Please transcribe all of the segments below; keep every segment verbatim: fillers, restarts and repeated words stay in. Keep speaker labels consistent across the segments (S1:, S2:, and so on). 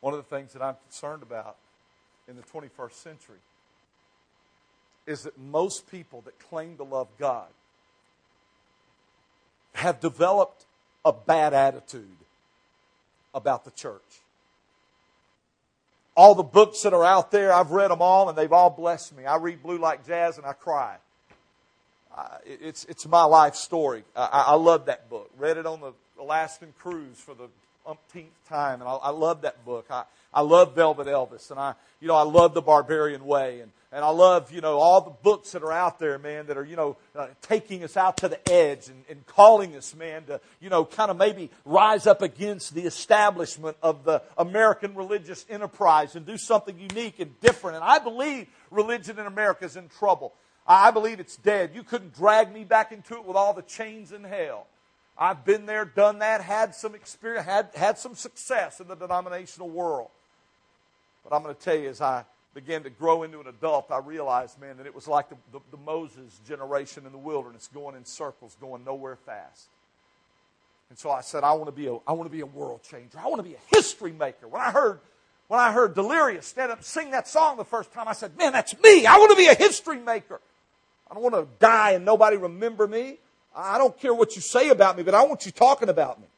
S1: One of the things that I'm concerned about in the twenty-first century is that most people that claim to love God have developed a bad attitude about the church. All the books that are out there, I've read them all, and they've all blessed me. I read Blue Like Jazz, and I cry. Uh, it's it's my life story. I, I love that book. Read it on the Alaskan cruise for the umpteenth time, and I, I love that book. I, I love Velvet Elvis, and I you know I love The Barbarian Way, and, and I love you know all the books that are out there, man, that are you know uh, taking us out to the edge and, and calling us, man, to you know kind of maybe rise up against the establishment of the American religious enterprise and do something unique and different. And I believe religion in America is in trouble. I believe it's dead. You couldn't drag me back into it with all the chains in hell. I've been there, done that, had some experience, had, had some success in the denominational world. But I'm going to tell you, as I began to grow into an adult, I realized, man, that it was like the, the, the Moses generation in the wilderness, going in circles, going nowhere fast. And so I said, I want to be a, I want to be a world changer. I want to be a history maker. When I heard, when I heard Delirious stand up and sing that song the first time, I said, man, that's me. I want to be a history maker. I don't want to die and nobody remember me. I don't care what you say about me, but I want you talking about me.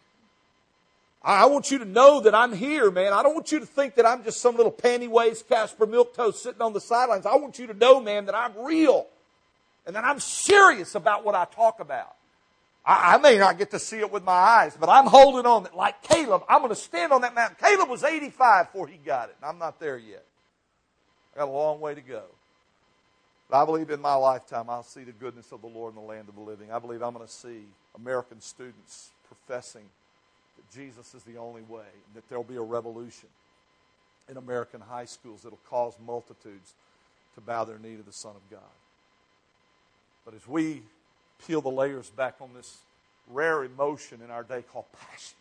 S1: I want you to know that I'm here, man. I don't want you to think that I'm just some little panty-waist Casper Milquetoast sitting on the sidelines. I want you to know, man, that I'm real and that I'm serious about what I talk about. I, I may not get to see it with my eyes, but I'm holding on that like Caleb. I'm going to stand on that mountain. Caleb was eighty-five before he got it, and I'm not there yet. I got a long way to go. But I believe in my lifetime I'll see the goodness of the Lord in the land of the living. I believe I'm going to see American students professing that Jesus is the only way, and that there will be a revolution in American high schools that will cause multitudes to bow their knee to the Son of God. But as we peel the layers back on this rare emotion in our day called passion,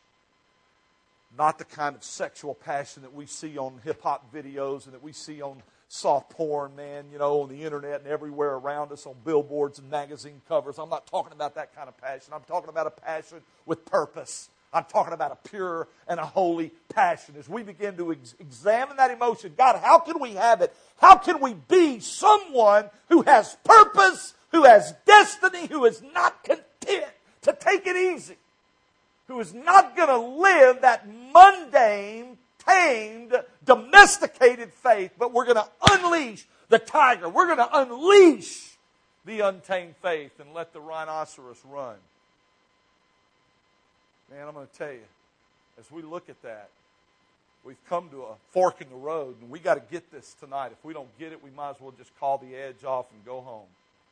S1: not the kind of sexual passion that we see on hip-hop videos and that we see on soft porn, man, you know, on the internet and everywhere around us, on billboards and magazine covers. I'm not talking about that kind of passion. I'm talking about a passion with purpose. I'm talking about a pure and a holy passion. As we begin to ex- examine that emotion, God, how can we have it? How can we be someone who has purpose, who has destiny, who is not content to take it easy, who is not going to live that mundane, tamed, domesticated faith, but we're going to unleash the tiger. We're going to unleash the untamed faith and let the rhinoceros run. Man, I'm going to tell you, as we look at that, we've come to a fork in the road, and we got to get this tonight. If we don't get it, we might as well just call the edge off and go home.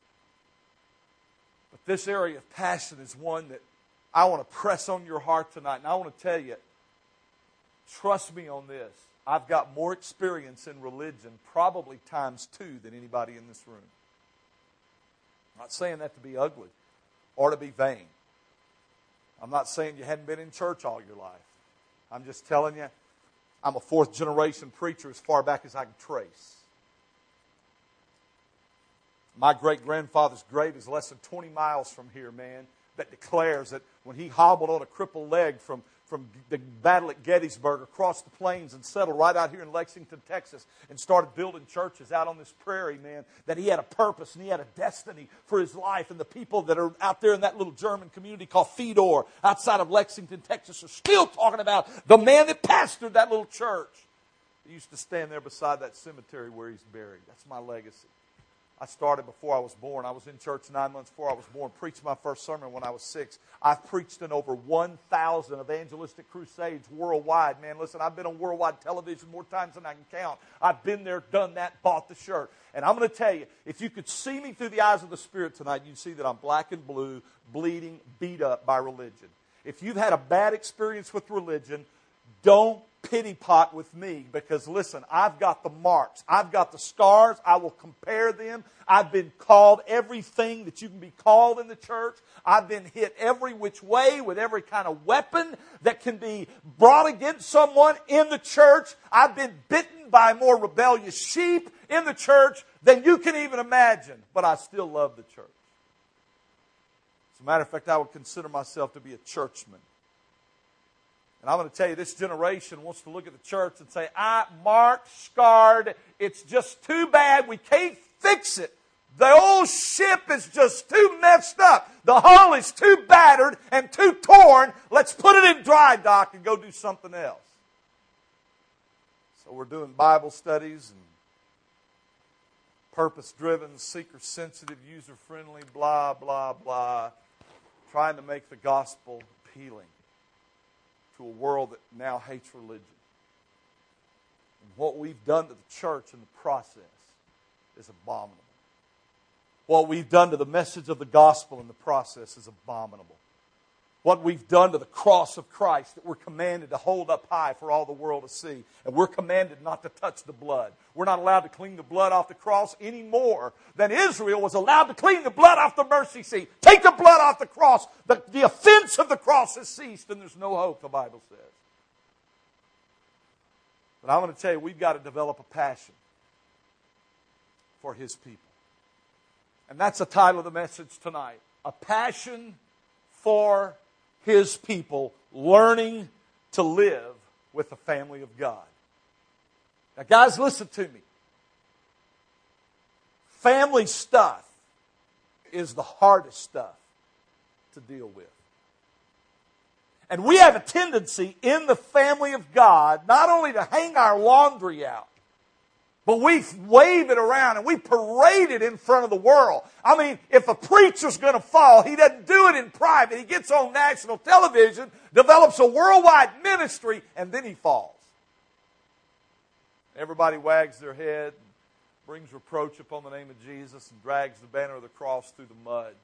S1: But this area of passion is one that I want to press on your heart tonight, and I want to tell you, trust me on this. I've got more experience in religion, probably times two, than anybody in this room. I'm not saying that to be ugly or to be vain. I'm not saying you hadn't been in church all your life. I'm just telling you, I'm a fourth generation preacher as far back as I can trace. My great-grandfather's grave is less than twenty miles from here, man, that declares that when he hobbled on a crippled leg from from the battle at Gettysburg across the plains and settled right out here in Lexington, Texas, and started building churches out on this prairie, man, that he had a purpose and he had a destiny for his life. And the people that are out there in that little German community called Fedor outside of Lexington, Texas, are still talking about the man that pastored that little church. He used to stand there beside that cemetery where he's buried. That's my legacy. I started before I was born. I was in church nine months before I was born. Preached my first sermon when I was six. I've preached in over one thousand evangelistic crusades worldwide. Man, listen, I've been on worldwide television more times than I can count. I've been there, done that, bought the shirt. And I'm going to tell you, if you could see me through the eyes of the Spirit tonight, you'd see that I'm black and blue, bleeding, beat up by religion. If you've had a bad experience with religion, don't pity pot with me, because listen, I've got the marks. I've got the scars. I will compare them. I've been called everything that you can be called in the church. I've been hit every which way with every kind of weapon that can be brought against someone in the church. I've been bitten by more rebellious sheep in the church than you can even imagine, but I still love the church. As a matter of fact, I would consider myself to be a churchman. And I'm going to tell you, this generation wants to look at the church and say, I marked, scarred, it's just too bad, we can't fix it. The old ship is just too messed up. The hull is too battered and too torn. Let's put it in dry dock and go do something else. So we're doing Bible studies and purpose-driven, seeker-sensitive, user-friendly, blah, blah, blah, trying to make the gospel appealing to a world that now hates religion. And what we've done to the church in the process is abominable. What we've done to the message of the gospel in the process is abominable. What we've done to the cross of Christ that we're commanded to hold up high for all the world to see. And we're commanded not to touch the blood. We're not allowed to clean the blood off the cross any more than Israel was allowed to clean the blood off the mercy seat. Take the blood off the cross. The, the offense of the cross has ceased and there's no hope, the Bible says. But I'm going to tell you, we've got to develop a passion for His people. And that's the title of the message tonight. A passion for His people, learning to live with the family of God. Now guys, listen to me. Family stuff is the hardest stuff to deal with. And we have a tendency in the family of God not only to hang our laundry out, but we wave it around and we parade it in front of the world. I mean, if a preacher's going to fall, he doesn't do it in private. He gets on national television, develops a worldwide ministry, and then he falls. Everybody wags their head, brings reproach upon the name of Jesus, and drags the banner of the cross through the mud.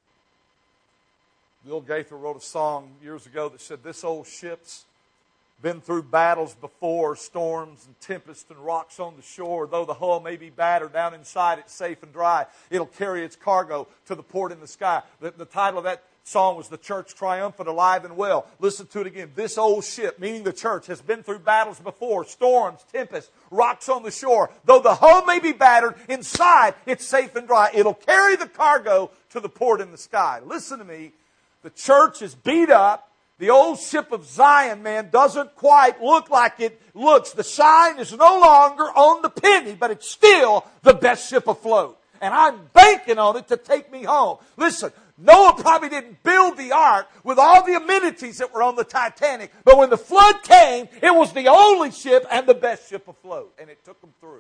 S1: Bill Gaither wrote a song years ago that said, this old ship's been through battles before, storms and tempests and rocks on the shore. Though the hull may be battered, down inside it's safe and dry. It'll carry its cargo to the port in the sky. The, the title of that song was The Church Triumphant, Alive and Well. Listen to it again. This old ship, meaning the church, has been through battles before, storms, tempests, rocks on the shore. Though the hull may be battered, inside it's safe and dry. It'll carry the cargo to the port in the sky. Listen to me. The church is beat up. The old ship of Zion, man, doesn't quite look like it looks. The shine is no longer on the penny, but it's still the best ship afloat. And I'm banking on it to take me home. Listen, Noah probably didn't build the ark with all the amenities that were on the Titanic. But when the flood came, it was the only ship and the best ship afloat. And it took them through.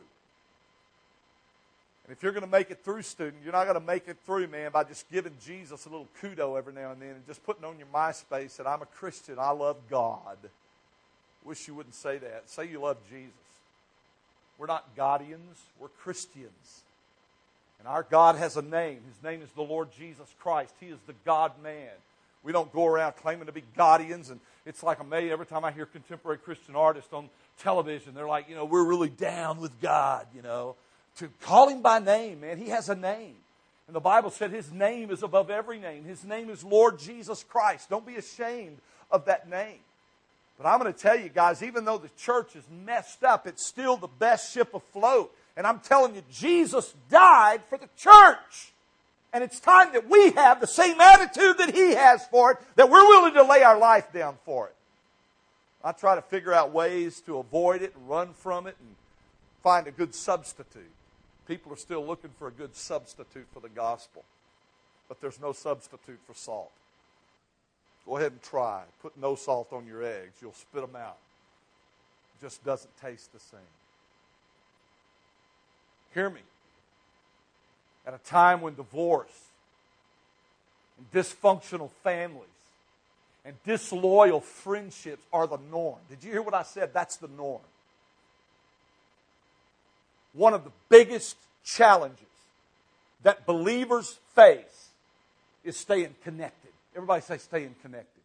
S1: And if you're going to make it through, student, you're not going to make it through, man, by just giving Jesus a little kudo every now and then and just putting on your MySpace that I'm a Christian, I love God. Wish you wouldn't say that. Say you love Jesus. We're not Godians, we're Christians. And our God has a name. His name is the Lord Jesus Christ. He is the God-man. We don't go around claiming to be Godians, and it's like amazing. Every time I hear contemporary Christian artists on television, they're like, you know, we're really down with God, you know. To call Him by name, man. He has a name. And the Bible said His name is above every name. His name is Lord Jesus Christ. Don't be ashamed of that name. But I'm going to tell you guys, even though the church is messed up, it's still the best ship afloat. And I'm telling you, Jesus died for the church. And it's time that we have the same attitude that He has for it, that we're willing to lay our life down for it. I try to figure out ways to avoid it and run from it and find a good substitute. People are still looking for a good substitute for the gospel. But there's no substitute for salt. Go ahead and try. Put no salt on your eggs. You'll spit them out. It just doesn't taste the same. Hear me. At a time when divorce and dysfunctional families and disloyal friendships are the norm. Did you hear what I said? That's the norm. One of the biggest challenges that believers face is staying connected. Everybody say staying connected.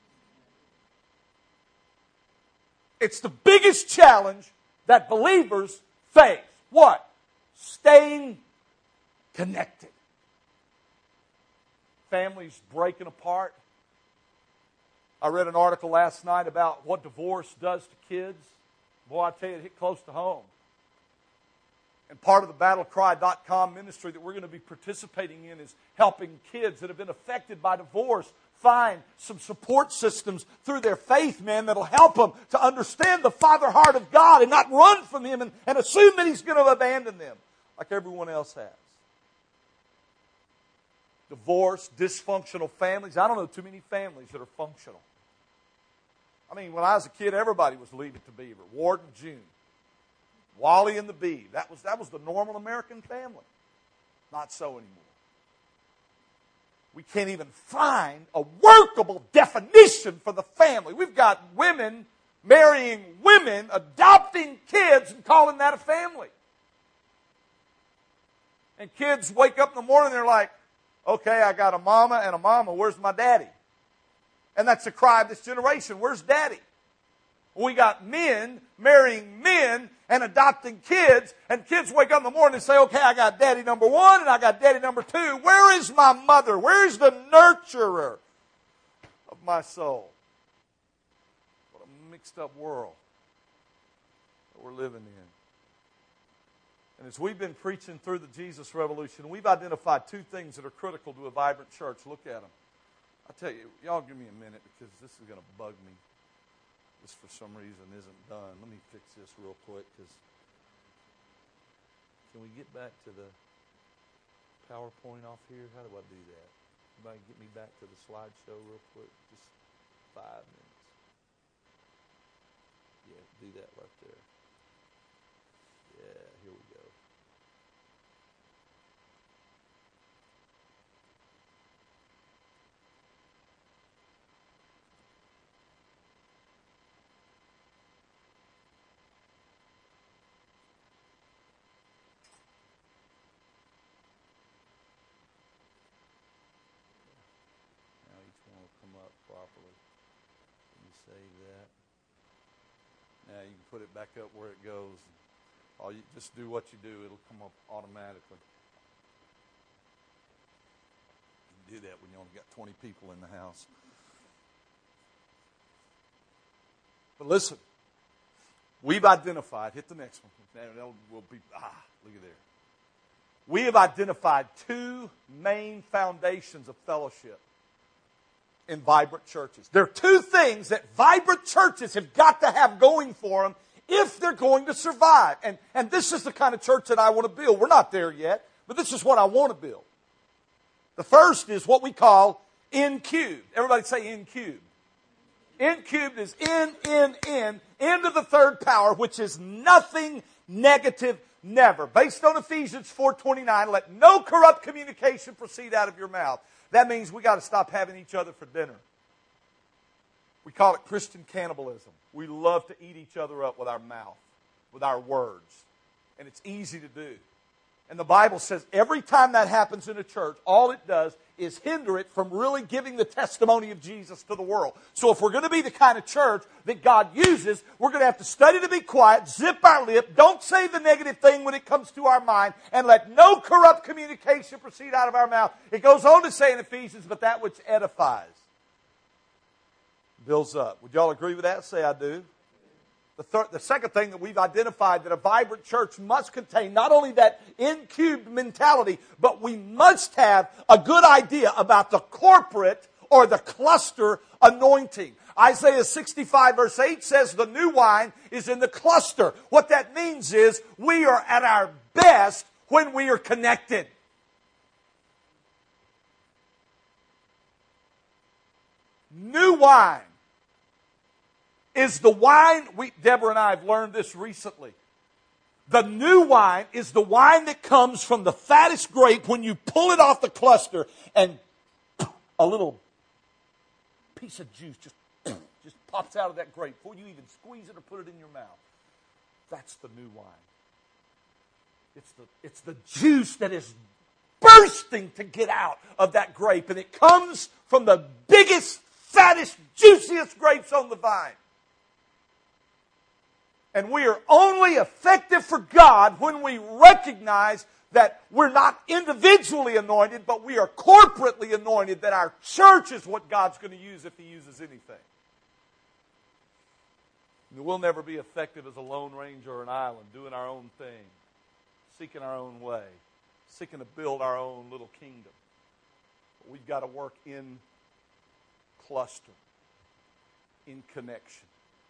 S1: It's the biggest challenge that believers face. What? Staying connected. Families breaking apart. I read an article last night about what divorce does to kids. Boy, I tell you, it hit close to home. And part of the battle cry dot com ministry that we're going to be participating in is helping kids that have been affected by divorce find some support systems through their faith, man, that'll help them to understand the Father heart of God and not run from Him and, and assume that He's going to abandon them like everyone else has. Divorce, dysfunctional families. I don't know too many families that are functional. I mean, when I was a kid, everybody was Leave It to Beaver. Ward and June. Wally and the Bee. That was, that was the normal American family. Not so anymore. We can't even find a workable definition for the family. We've got women marrying women, adopting kids, and calling that a family. And kids wake up in the morning and they're like, okay, I got a mama and a mama. Where's my daddy? And that's the cry of this generation. Where's daddy? We got men marrying men and adopting kids, and kids wake up in the morning and say, okay, I got daddy number one and I got daddy number two. Where is my mother? Where's the nurturer of my soul? What a mixed up world that we're living in. And as we've been preaching through the Jesus Revolution, we've identified two things that are critical to a vibrant church. Look at them. I tell you, y'all give me a minute because this is going to bug me. This, for some reason, isn't done. Let me fix this real quick. Because can we get back to the PowerPoint off here? How do I do that? Anybody get me back to the slideshow real quick? Just five minutes. Yeah, do that right there. Yeah, here we go. Properly. Can you save that? Now you can put it back up where it goes. All you just do what you do; it'll come up automatically. You can do that when you only got twenty people in the house. But listen, we've identified. Hit the next one. Now we'll be ah. Look at there. We have identified two main foundations of fellowship in vibrant churches. There are two things that vibrant churches have got to have going for them if they're going to survive. And, and this is the kind of church that I want to build. We're not there yet, but this is what I want to build. The first is what we call N cubed. Everybody say N cubed. N cubed is N, N, N, N to the third power, which is nothing, negative, never. Based on Ephesians four twenty-nine, let no corrupt communication proceed out of your mouth. That means we got to stop having each other for dinner. We call it Christian cannibalism. We love to eat each other up with our mouth, with our words. And it's easy to do. And the Bible says every time that happens in a church, all it does is hinder it from really giving the testimony of Jesus to the world. So if we're going to be the kind of church that God uses, we're going to have to study to be quiet, zip our lip, don't say the negative thing when it comes to our mind, and let no corrupt communication proceed out of our mouth. It goes on to say in Ephesians, but that which edifies builds up. Would y'all agree with that? Say I do. The, third, the second thing that we've identified that a vibrant church must contain, not only that N-cubed mentality, but we must have a good idea about the corporate or the cluster anointing. Isaiah sixty-five verse eight says the new wine is in the cluster. What that means is we are at our best when we are connected. New wine is the wine, we, Deborah and I have learned this recently. The new wine is the wine that comes from the fattest grape when you pull it off the cluster and a little piece of juice just, just pops out of that grape before you even squeeze it or put it in your mouth. That's the new wine. It's the, it's the juice that is bursting to get out of that grape, and it comes from the biggest, fattest, juiciest grapes on the vine. And we are only effective for God when we recognize that we're not individually anointed, but we are corporately anointed, that our church is what God's going to use if He uses anything. And we'll never be effective as a lone ranger or an island, doing our own thing, seeking our own way, seeking to build our own little kingdom. But we've got to work in cluster in connection.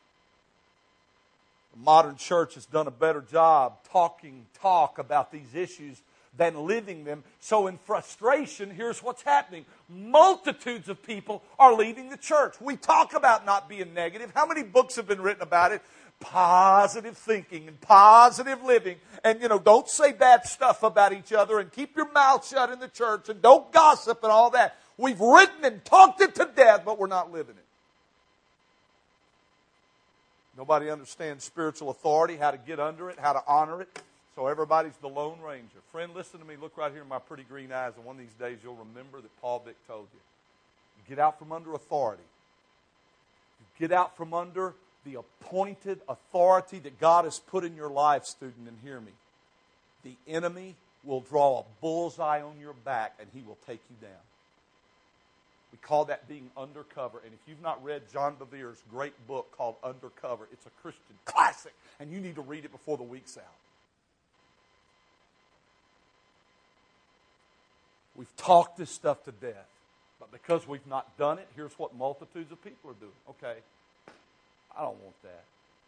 S1: The modern church has done a better job talking talk about these issues than living them. So in frustration, here's what's happening. Multitudes of people are leaving the church. We talk about not being negative. How many books have been written about it? Positive thinking and positive living. And, you know, don't say bad stuff about each other and keep your mouth shut in the church and don't gossip and all that. We've written and talked it to death, but we're not living it. Nobody understands spiritual authority, how to get under it, how to honor it. So everybody's the Lone Ranger. Friend, listen to me. Look right here in my pretty green eyes, and one of these days you'll remember that Paul Vick told you. You get out from under authority. You get out from under the appointed authority that God has put in your life, student, and hear me. The enemy will draw a bullseye on your back, and he will take you down. We call that being undercover. And if you've not read John Bevere's great book called Undercover, it's a Christian classic, and you need to read it before the week's out. We've talked this stuff to death, but because we've not done it, here's what multitudes of people are doing. Okay, I don't want that.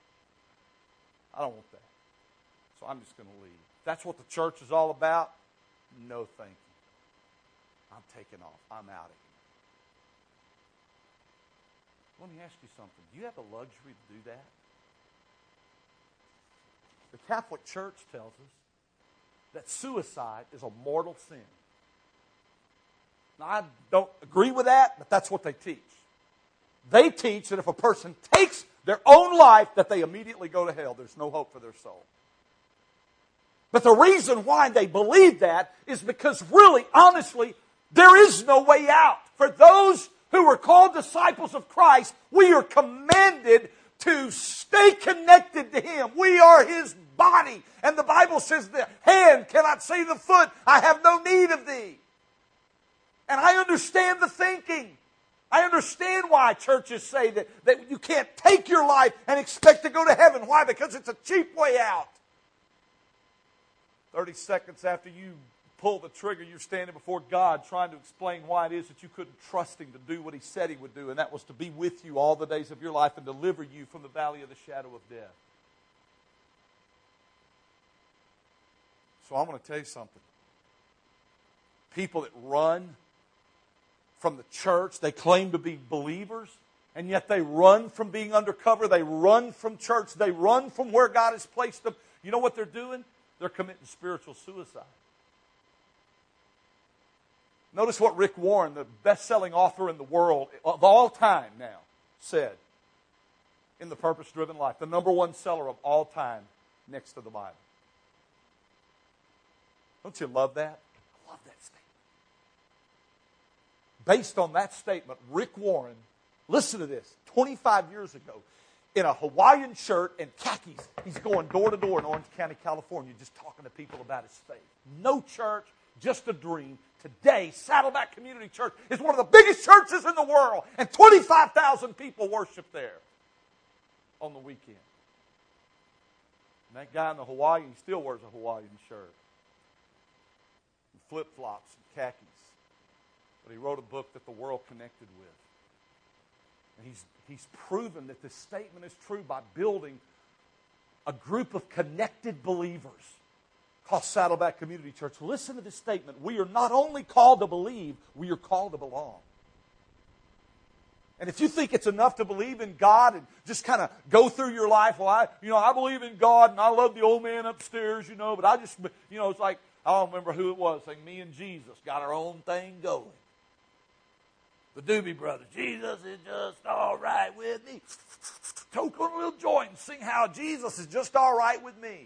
S1: I don't want that. So I'm just going to leave. If that's what the church is all about, no thank you. I'm taking off. I'm out of here. Let me ask you something. Do you have the luxury to do that? The Catholic Church tells us that suicide is a mortal sin. Now, I don't agree with that, but that's what they teach. They teach that if a person takes their own life, that they immediately go to hell. There's no hope for their soul. But the reason why they believe that is because really, honestly, there is no way out. For those who are called disciples of Christ, we are commanded to stay connected to Him. We are His body. And the Bible says the hand cannot say to the foot, I have no need of thee. And I understand the thinking. I understand why churches say that, that you can't take your life and expect to go to heaven. Why? Because it's a cheap way out. thirty seconds after you pull the trigger, you're standing before God trying to explain why it is that you couldn't trust Him to do what He said He would do, and that was to be with you all the days of your life and deliver you from the valley of the shadow of death. So I'm going to tell you something. People that run from the church, they claim to be believers, and yet they run from being undercover. They run from church. They run from where God has placed them. You know what they're doing? They're committing spiritual suicide. Notice what Rick Warren, the best-selling author in the world of all time now, said in The Purpose-Driven Life, the number one seller of all time next to the Bible. Don't you love that? I love that statement. Based on that statement, Rick Warren, listen to this, twenty-five years ago, in a Hawaiian shirt and khakis, he's going door to door in Orange County, California, just talking to people about his faith. No church, just a dream. Today, Saddleback Community Church is one of the biggest churches in the world, and twenty-five thousand people worship there on the weekend. And that guy in the Hawaiian, he still wears a Hawaiian shirt, and flip-flops and khakis. But he wrote a book that the world connected with. And he's, he's proven that this statement is true by building a group of connected believers called Saddleback Community Church. Listen to this statement. We are not only called to believe, we are called to belong. And if you think it's enough to believe in God and just kind of go through your life, well, I, you know, I believe in God and I love the old man upstairs, you know, but I just, you know, it's like, I don't remember who it was, saying me and Jesus got our own thing going. The Doobie Brothers, Jesus is just all right with me. Toke on a little joint and sing how Jesus is just all right with me.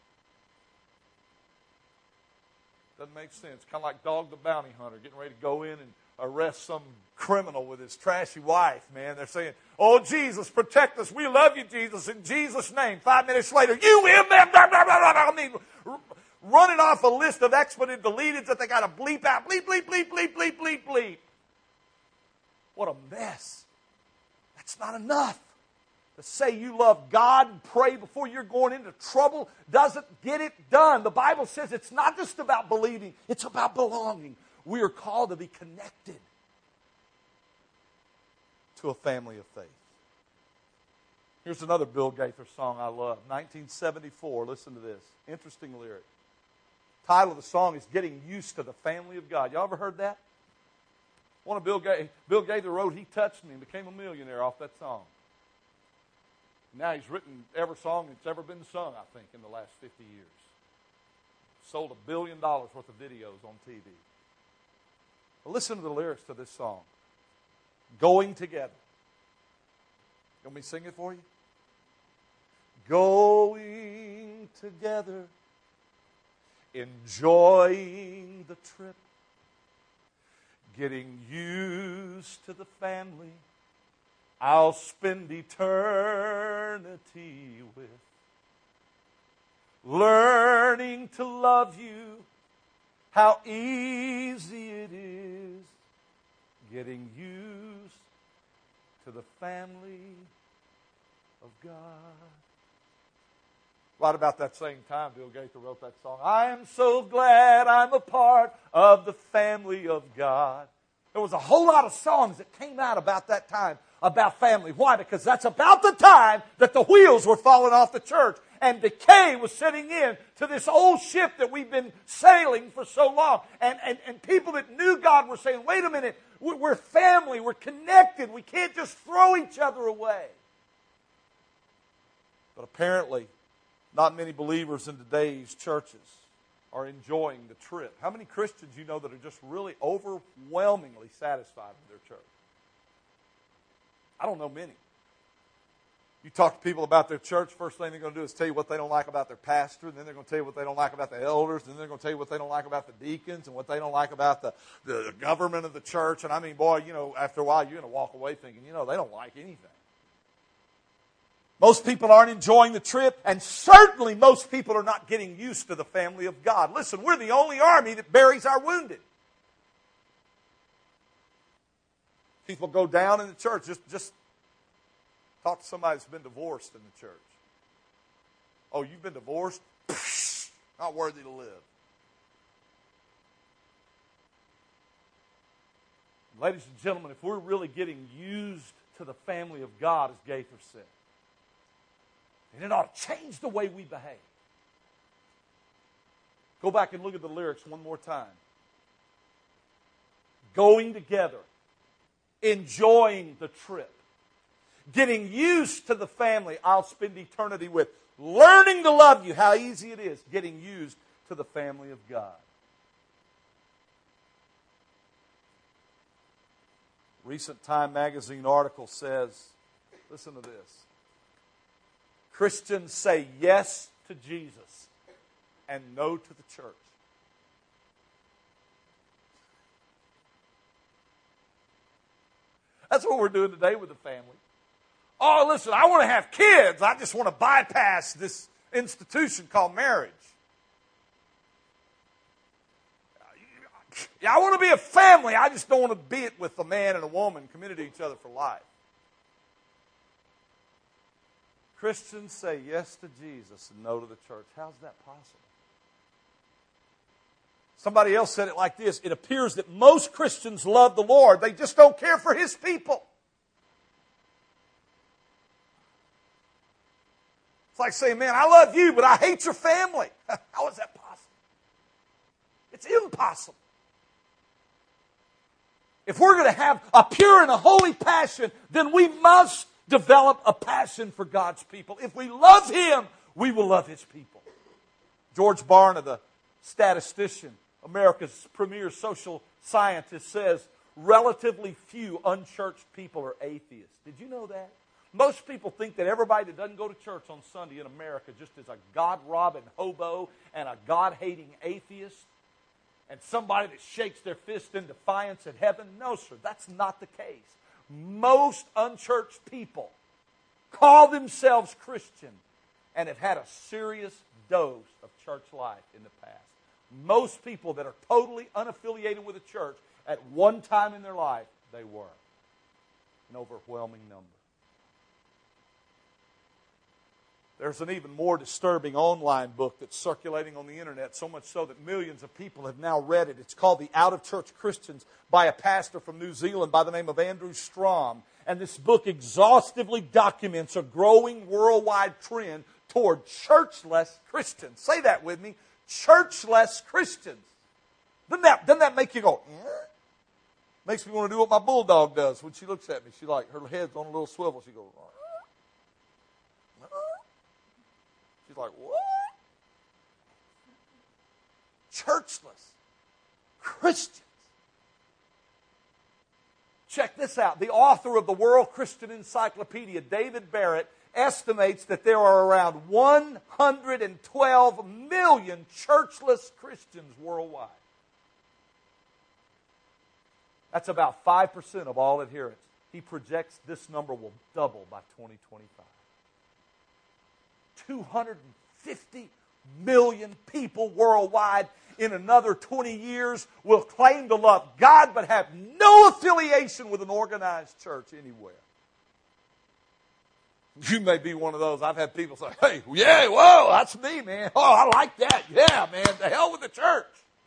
S1: Doesn't make sense. Kind of like Dog the Bounty Hunter getting ready to go in and arrest some criminal with his trashy wife, man. They're saying, oh, Jesus, protect us. We love you, Jesus, in Jesus' name. Five minutes later, you, him, them, blah, blah, blah, blah. I mean, running off a list of expletive deleteds that they got to bleep out. Bleep, bleep, bleep, bleep, bleep, bleep, bleep. What a mess. That's not enough. To say you love God and pray before you're going into trouble doesn't get it done. The Bible says it's not just about believing, it's about belonging. We are called to be connected. to a family of faith. Here's another Bill Gaither song I love. nineteen seventy-four. Listen to this. Interesting lyric. Title of the song is Getting Used to the Family of God. Y'all ever heard that? One of Bill Gaither, Bill Gaither wrote, He Touched Me, and became a millionaire off that song. Now he's written every song that's ever been sung, I think, in the last fifty years. Sold a billion dollars worth of videos on T V. Well, listen to the lyrics to this song. Going together. You want me to sing it for you? Going together, enjoying the trip, getting used to the family I'll spend eternity with, learning to love you, how easy it is, getting used to the family of God. Right about that same time, Bill Gaither wrote that song. I am so glad I'm a part of the family of God. There was a whole lot of songs that came out about that time about family. Why? Because that's about the time that the wheels were falling off the church and decay was setting in to this old ship that we've been sailing for so long. And, and, and people that knew God were saying, wait a minute, we're family, we're connected, we can't just throw each other away. But apparently, not many believers in today's churches are enjoying the trip. How many Christians you know that are just really overwhelmingly satisfied with their church? I don't know many. You talk to people about their church, first thing they're going to do is tell you what they don't like about their pastor, and then they're going to tell you what they don't like about the elders, and then they're going to tell you what they don't like about the deacons, and what they don't like about the, the government of the church. And I mean, boy, you know, after a while you're going to walk away thinking, you know, they don't like anything. Most people aren't enjoying the trip, and certainly most people are not getting used to the family of God. Listen, we're the only army that buries our wounded. People go down in the church. Just, just talk to somebody that's been divorced in the church. Oh, you've been divorced? Psh, not worthy to live. Ladies and gentlemen, if we're really getting used to the family of God, as Gaither said, and it ought to change the way we behave. Go back and look at the lyrics one more time. Going together, enjoying the trip, getting used to the family I'll spend eternity with, learning to love you, how easy it is, getting used to the family of God. Recent Time magazine article says, listen to this. Christians say yes to Jesus and no to the church. That's what we're doing today with the family. Oh, listen, I want to have kids. I just want to bypass this institution called marriage. Yeah, I want to be a family. I just don't want to be it with a man and a woman committed to each other for life. Christians say yes to Jesus and no to the church. How's that possible? Somebody else said it like this. It appears that most Christians love the Lord. They just don't care for His people. It's like saying, man, I love you, but I hate your family. How is that possible? It's impossible. If we're going to have a pure and a holy passion, then we must develop a passion for God's people. If we love Him, we will love His people. George Barna, the statistician, America's premier social scientist, says relatively few unchurched people are atheists. Did you know that? Most people think that everybody that doesn't go to church on Sunday in America just is a God-robbing hobo and a God-hating atheist and somebody that shakes their fist in defiance at heaven. No, sir, that's not the case. Most unchurched people call themselves Christian and have had a serious dose of church life in the past. Most people that are totally unaffiliated with a church, at one time in their life, they were. An overwhelming number. There's an even more disturbing online book that's circulating on the internet, so much so that millions of people have now read it. It's called The Out-of-Church Christians by a pastor from New Zealand by the name of Andrew Strom. And this book exhaustively documents a growing worldwide trend toward churchless Christians. Say that with me. Churchless Christians. Doesn't that, doesn't that make you go, eh? Makes me want to do what my bulldog does when she looks at me. She like, her head's on a little swivel. She goes, she's like, what? Churchless Christians. Check this out. The author of the World Christian Encyclopedia, David Barrett, estimates that there are around one hundred twelve million churchless Christians worldwide. That's about five percent of all adherents. He projects this number will double by twenty twenty-five. two hundred fifty million people worldwide in another twenty years will claim to love God but have no affiliation with an organized church anywhere. You may be one of those. I've had people say, hey, yeah, whoa, that's me, man. Oh, I like that. Yeah, man, the hell with the church.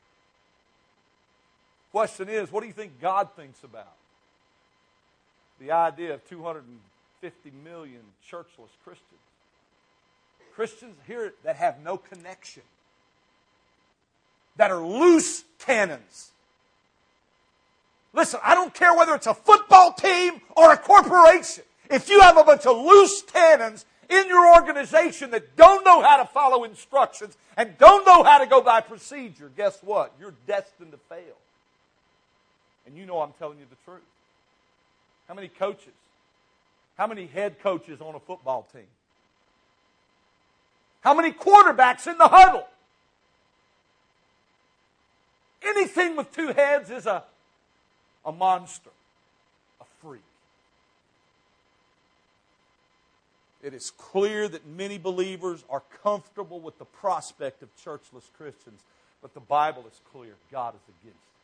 S1: Question is, what do you think God thinks about the idea of two hundred fifty million churchless Christians? Christians here that have no connection, that are loose cannons. Listen, I don't care whether it's a football team or a corporation. If you have a bunch of loose cannons in your organization that don't know how to follow instructions and don't know how to go by procedure, guess what? You're destined to fail. And you know I'm telling you the truth. How many coaches? How many head coaches on a football team? How many quarterbacks in the huddle? Anything with two heads is a, a monster, a freak. It is clear that many believers are comfortable with the prospect of churchless Christians, but the Bible is clear. God is against it.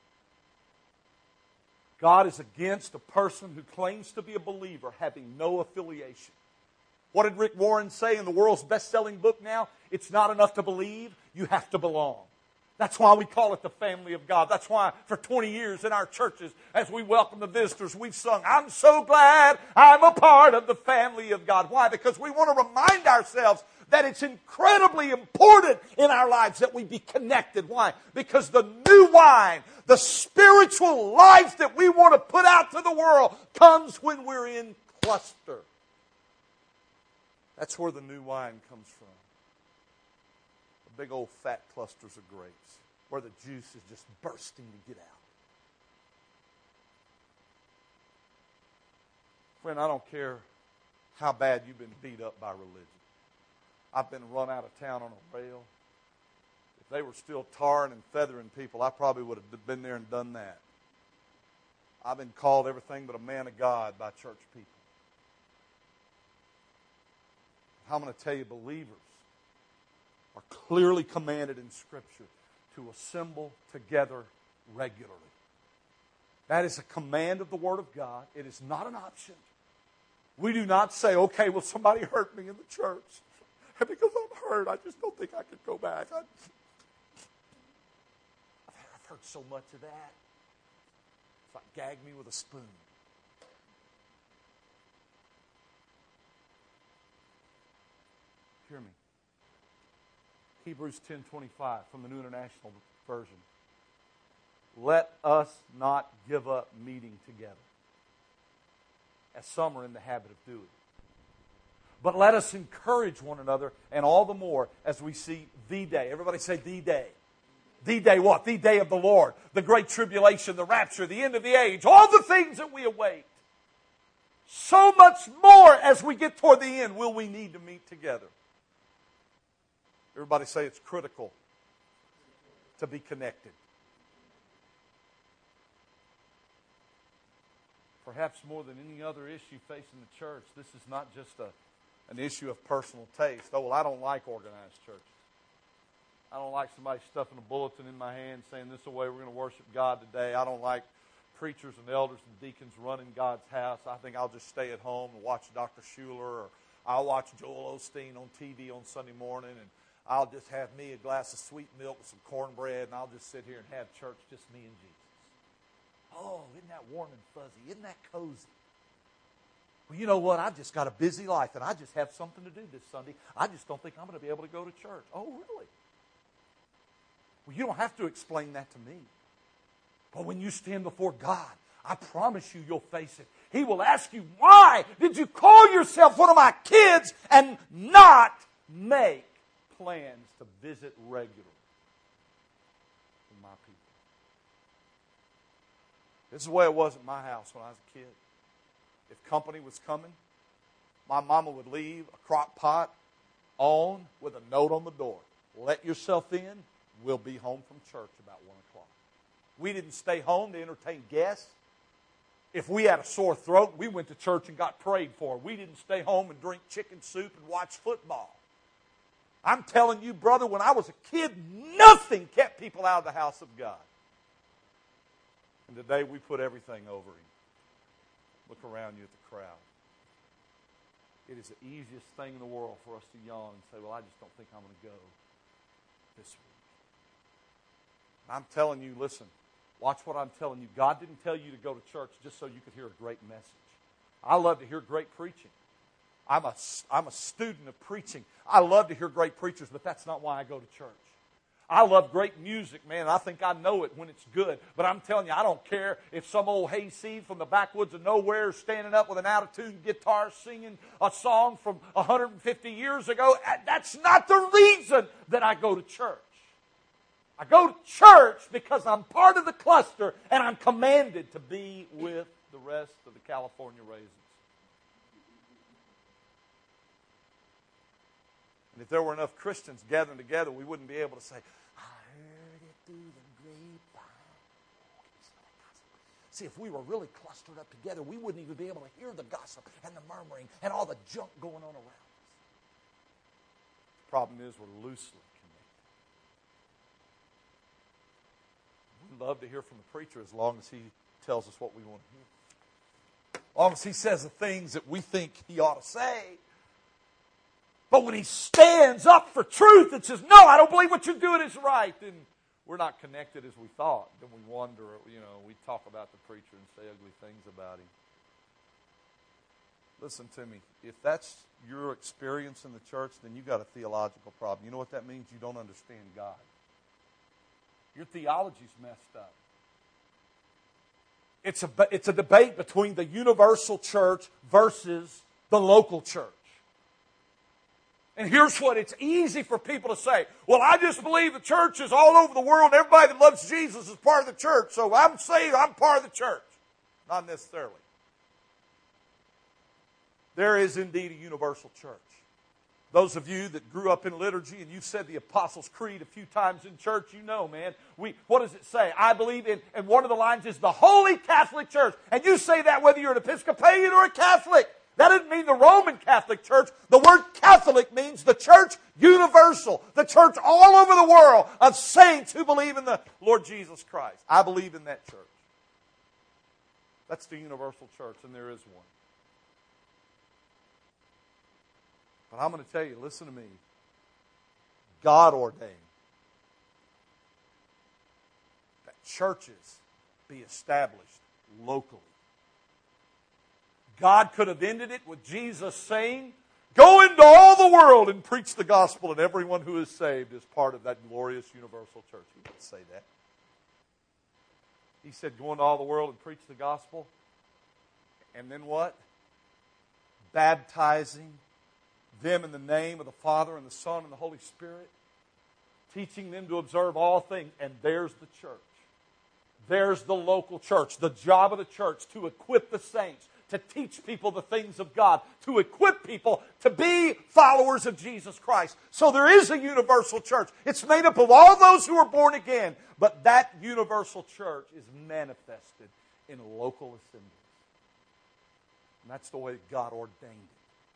S1: God is against a person who claims to be a believer having no affiliation. What did Rick Warren say in the world's best-selling book now? It's not enough to believe, you have to belong. That's why we call it the family of God. That's why for twenty years in our churches, as we welcome the visitors, we've sung, I'm so glad I'm a part of the family of God. Why? Because we want to remind ourselves that it's incredibly important in our lives that we be connected. Why? Because the new wine, the spiritual life that we want to put out to the world comes when we're in cluster. That's where the new wine comes from. The big old fat clusters of grapes where the juice is just bursting to get out. Friend, I don't care how bad you've been beat up by religion. I've been run out of town on a rail. If they were still tarring and feathering people, I probably would have been there and done that. I've been called everything but a man of God by church people. I'm going to tell you, believers are clearly commanded in Scripture to assemble together regularly. That is a command of the Word of God. It is not an option. We do not say, okay, well, somebody hurt me in the church. And because I'm hurt, I just don't think I can go back. I, I've heard so much of that. It's like gag me with a spoon. Hear me. Hebrews ten twenty-five from the New International Version. Let us not give up meeting together, as some are in the habit of doing. But let us encourage one another, and all the more as we see the day. Everybody say the day. The day what? The day of the Lord. The great tribulation, the rapture, the end of the age. All the things that we await. So much more as we get toward the end will we need to meet together. Everybody say it's critical to be connected. Perhaps more than any other issue facing the church, this is not just a, an issue of personal taste. Oh, well, I don't like organized churches. I don't like somebody stuffing a bulletin in my hand saying this is the way we're going to worship God today. I don't like preachers and elders and deacons running God's house. I think I'll just stay at home and watch Doctor Schuler or I'll watch Joel Osteen on T V on Sunday morning, and I'll just have me a glass of sweet milk with some cornbread, and I'll just sit here and have church, just me and Jesus. Oh, isn't that warm and fuzzy? Isn't that cozy? Well, you know what? I've just got a busy life, and I just have something to do this Sunday. I just don't think I'm going to be able to go to church. Oh, really? Well, you don't have to explain that to me. But when you stand before God, I promise you, you'll face it. He will ask you, why did you call yourself one of my kids and not make plans to visit regularly with my people? This is the way it was at my house when I was a kid. If company was coming, my mama would leave a crock pot on with a note on the door. Let yourself in. We'll be home from church about one o'clock. We didn't stay home to entertain guests. If we had a sore throat, we went to church and got prayed for. We didn't stay home and drink chicken soup and watch football. I'm telling you, brother, when I was a kid, nothing kept people out of the house of God. And today we put everything over him. Look around you at the crowd. It is the easiest thing in the world for us to yawn and say, well, I just don't think I'm going to go this week. I'm telling you, listen, watch what I'm telling you. God didn't tell you to go to church just so you could hear a great message. I love to hear great preaching. I'm a, I'm a student of preaching. I love to hear great preachers, but that's not why I go to church. I love great music, man. I think I know it when it's good. But I'm telling you, I don't care if some old hayseed from the backwoods of nowhere is standing up with an out-of-tune guitar singing a song from one hundred fifty years ago. That's not the reason that I go to church. I go to church because I'm part of the cluster and I'm commanded to be with the rest of the California raisins. And if there were enough Christians gathering together, we wouldn't be able to say, I heard it through the grapevine. See, if we were really clustered up together, we wouldn't even be able to hear the gossip and the murmuring and all the junk going on around us. The problem is we're loosely connected. We love to hear from the preacher as long as he tells us what we want to hear. As long as he says the things that we think he ought to say. But when he stands up for truth and says, no, I don't believe what you're doing is right, then we're not connected as we thought. Then we wonder, you know, we talk about the preacher and say ugly things about him. Listen to me. If that's your experience in the church, then you've got a theological problem. You know what that means? You don't understand God. Your theology's messed up. It's a, it's a debate between the universal church versus the local church. And here's what, it's easy for people to say, well, I just believe the church is all over the world. Everybody that loves Jesus is part of the church. So I'm saved, I'm part of the church. Not necessarily. There is indeed a universal church. Those of you that grew up in liturgy and you've said the Apostles' Creed a few times in church, you know, man. We, what does it say? I believe in, and one of the lines is the Holy Catholic Church. And you say that whether you're an Episcopalian or a Catholic. That doesn't mean the Roman Catholic Church. The word Catholic means the church universal. The church all over the world of saints who believe in the Lord Jesus Christ. I believe in that church. That's the universal church, and there is one. But I'm going to tell you, listen to me. God ordained that churches be established locally. God could have ended it with Jesus saying, go into all the world and preach the gospel, and everyone who is saved is part of that glorious universal church. He didn't say that. He said, go into all the world and preach the gospel. And then what? Baptizing them in the name of the Father and the Son and the Holy Spirit. Teaching them to observe all things. And there's the church. There's the local church. The job of the church to equip the saints, to teach people the things of God, to equip people to be followers of Jesus Christ. So there is a universal church. It's made up of all those who are born again, but that universal church is manifested in local assemblies. And that's the way God ordained it.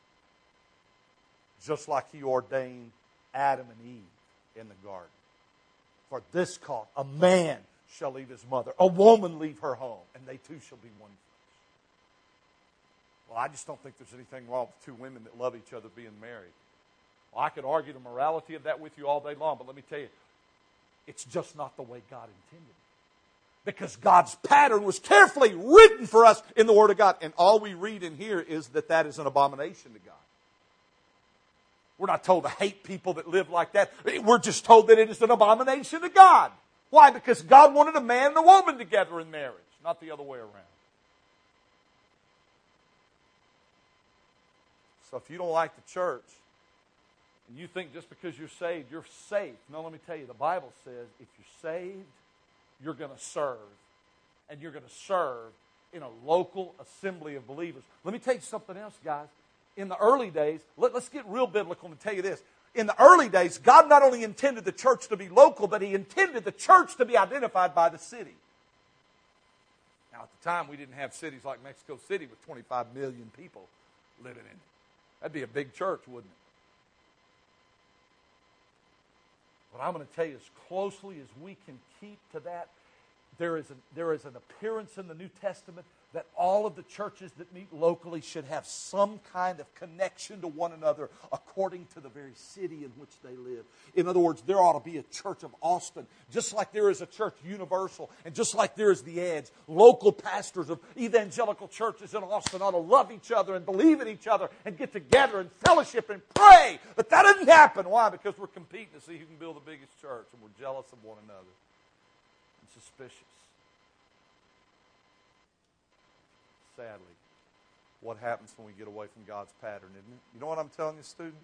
S1: Just like He ordained Adam and Eve in the garden. For this cause, a man shall leave his mother, a woman leave her home, and they two shall be one flesh. Well, I just don't think there's anything wrong with two women that love each other being married. Well, I could argue the morality of that with you all day long, but let me tell you, it's just not the way God intended it. Because God's pattern was carefully written for us in the Word of God. And all we read in here is that that is an abomination to God. We're not told to hate people that live like that. We're just told that it is an abomination to God. Why? Because God wanted a man and a woman together in marriage, not the other way around. So if you don't like the church, and you think just because you're saved, you're safe. No, let me tell you, the Bible says if you're saved, you're going to serve. And you're going to serve in a local assembly of believers. Let me tell you something else, guys. In the early days, let, let's get real biblical and tell you this. In the early days, God not only intended the church to be local, but He intended the church to be identified by the city. Now, at the time, we didn't have cities like Mexico City with twenty-five million people living in it. That'd be a big church, wouldn't it? But I'm going to tell you, as closely as we can keep to that, there is, a, there is an appearance in the New Testament that all of the churches that meet locally should have some kind of connection to one another according to the very city in which they live. In other words, there ought to be a church of Austin, just like there is a church universal, and just like there is the Edge. Local pastors of evangelical churches in Austin ought to love each other and believe in each other and get together and fellowship and pray. But that doesn't happen. Why? Because we're competing to see who can build the biggest church, and we're jealous of one another and suspicious. Sadly, what happens when we get away from God's pattern, isn't it? You know what I'm telling you, student?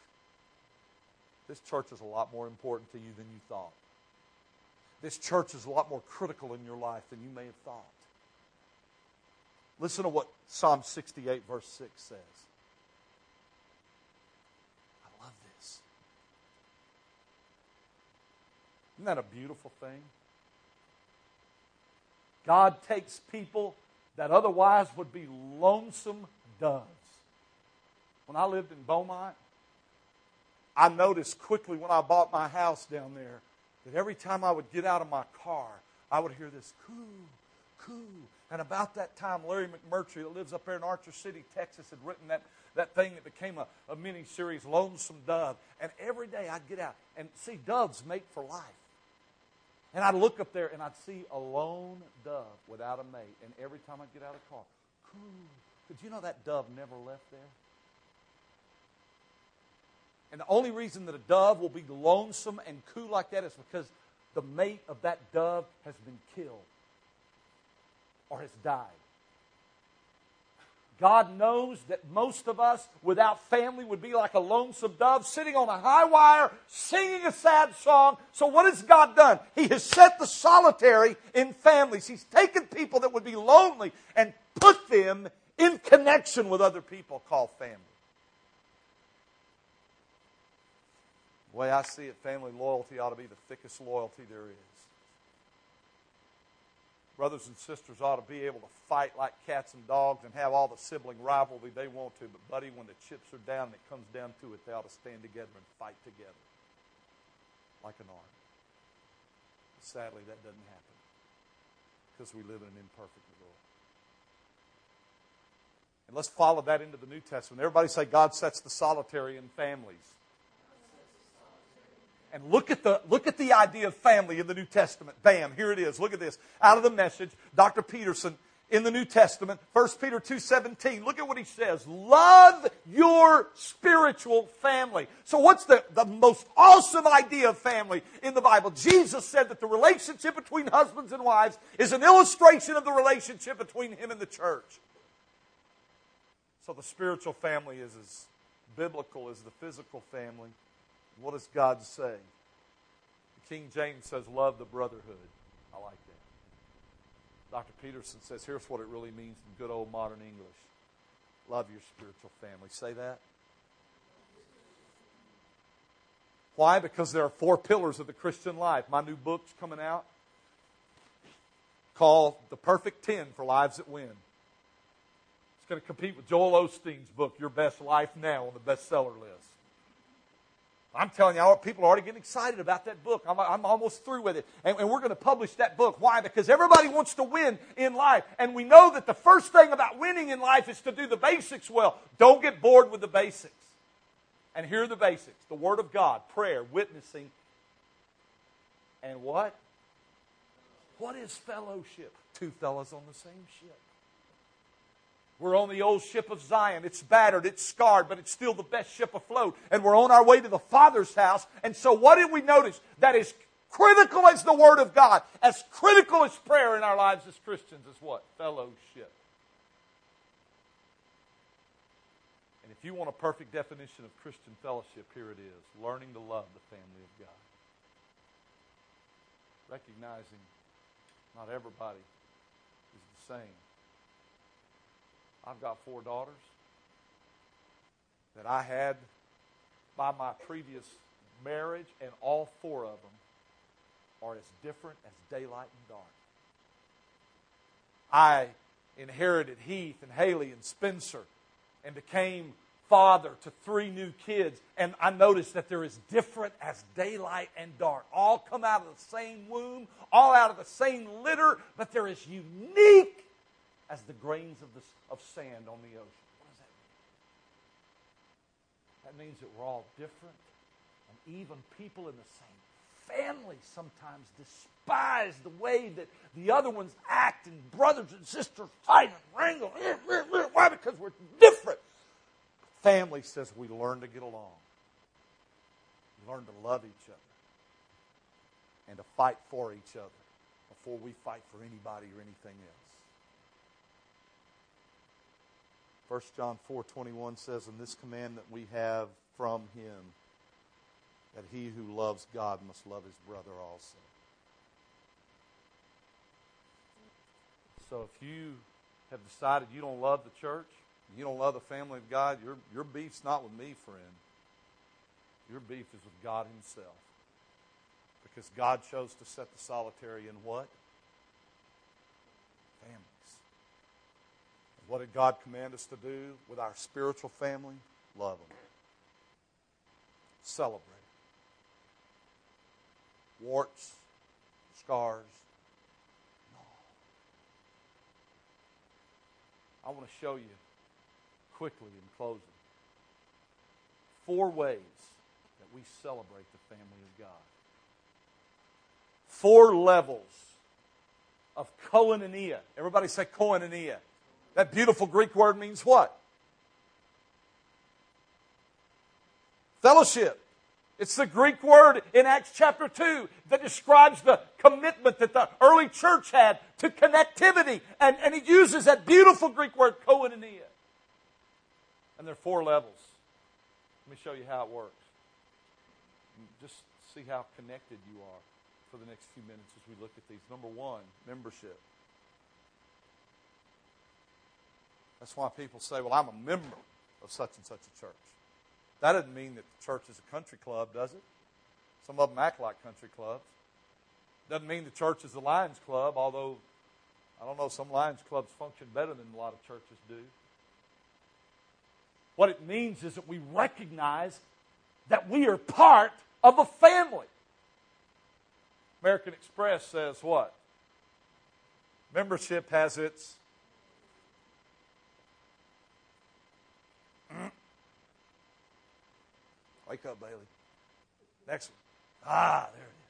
S1: This church is a lot more important to you than you thought. This church is a lot more critical in your life than you may have thought. Listen to what Psalm sixty-eight verse six says. I love this. Isn't that a beautiful thing? God takes people that otherwise would be lonesome doves. When I lived in Beaumont, I noticed quickly when I bought my house down there that every time I would get out of my car, I would hear this coo, coo. And about that time, Larry McMurtry, that lives up there in Archer City, Texas, had written that, that thing that became a, a mini-series, Lonesome Dove. And every day I'd get out and see doves mate for life. And I'd look up there and I'd see a lone dove without a mate. And every time I'd get out of the car, coo. Did you know that dove never left there? And the only reason that a dove will be lonesome and coo like that is because the mate of that dove has been killed or has died. God knows that most of us without family would be like a lonesome dove sitting on a high wire singing a sad song. So what has God done? He has set the solitary in families. He's taken people that would be lonely and put them in connection with other people called family. The way I see it, family loyalty ought to be the thickest loyalty there is. Brothers and sisters ought to be able to fight like cats and dogs and have all the sibling rivalry they want to. But, buddy, when the chips are down and it comes down to it, they ought to stand together and fight together like an army. But sadly, that doesn't happen because we live in an imperfect world. And let's follow that into the New Testament. Everybody say, God sets the solitary in families. And look at the look at the idea of family in the New Testament. Bam, here it is. Look at this. Out of the Message, Doctor Peterson in the New Testament, First Peter two seventeen. Look at what he says. Love your spiritual family. So what's the, the most awesome idea of family in the Bible? Jesus said that the relationship between husbands and wives is an illustration of the relationship between Him and the church. So the spiritual family is as biblical as the physical family. What does God say? The King James says, love the brotherhood. I like that. Doctor Peterson says, here's what it really means in good old modern English. Love your spiritual family. Say that. Why? Because there are four pillars of the Christian life. My new book's coming out called The Perfect Ten for Lives That Win. It's going to compete with Joel Osteen's book, Your Best Life Now, on the bestseller list. I'm telling you, people are already getting excited about that book. I'm, I'm almost through with it. And, and we're going to publish that book. Why? Because everybody wants to win in life. And we know that the first thing about winning in life is to do the basics well. Don't get bored with the basics. And here are the basics. The Word of God, prayer, witnessing, and what? What is fellowship? Two fellas on the same ship. We're on the old ship of Zion. It's battered, it's scarred, but it's still the best ship afloat. And we're on our way to the Father's house. And so what did we notice? That is critical as the Word of God, as critical as prayer in our lives as Christians is what? Fellowship. And if you want a perfect definition of Christian fellowship, here it is. Learning to love the family of God. Recognizing not everybody is the same. I've got four daughters that I had by my previous marriage, and all four of them are as different as daylight and dark. I inherited Heath and Haley and Spencer and became father to three new kids, and I noticed that they're as different as daylight and dark. All come out of the same womb, all out of the same litter, but they're as unique as the grains of, the, of sand on the ocean. What does that mean? That means that we're all different, and even people in the same family sometimes despise the way that the other ones act, and brothers and sisters fight and wrangle. Why? Because we're different. Family says we learn to get along. We learn to love each other and to fight for each other before we fight for anybody or anything else. First John four twenty-one says, "And this commandment we have from Him, that he who loves God must love his brother also." So if you have decided you don't love the church, you don't love the family of God, your, your beef's not with me, friend. Your beef is with God Himself. Because God chose to set the solitary in what? Families. What did God command us to do with our spiritual family? Love them. Celebrate. Warts, scars. No. I want to show you quickly in closing four ways that we celebrate the family of God. Four levels of koinonia. Everybody say koinonia. That beautiful Greek word means what? Fellowship. It's the Greek word in Acts chapter two that describes the commitment that the early church had to connectivity. And, and he uses that beautiful Greek word, koinonia. And there are four levels. Let me show you how it works. Just see how connected you are for the next few minutes as we look at these. Number one, membership. That's why people say, well, I'm a member of such and such a church. That doesn't mean that the church is a country club, does it? Some of them act like country clubs. Doesn't mean the church is a Lions Club, although, I don't know, some Lions Clubs function better than a lot of churches do. What it means is that we recognize that we are part of a family. American Express says what? Membership has its wake up, Bailey. Next one. Ah, there it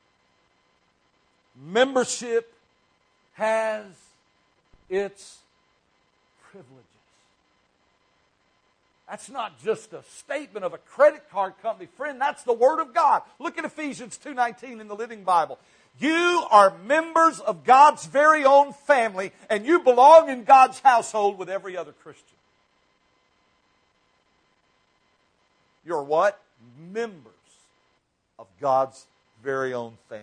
S1: is. Membership has its privileges. That's not just a statement of a credit card company. Friend, that's the Word of God. Look at Ephesians two nineteen in the Living Bible. You are members of God's very own family, and you belong in God's household with every other Christian. You're what? Members of God's very own family.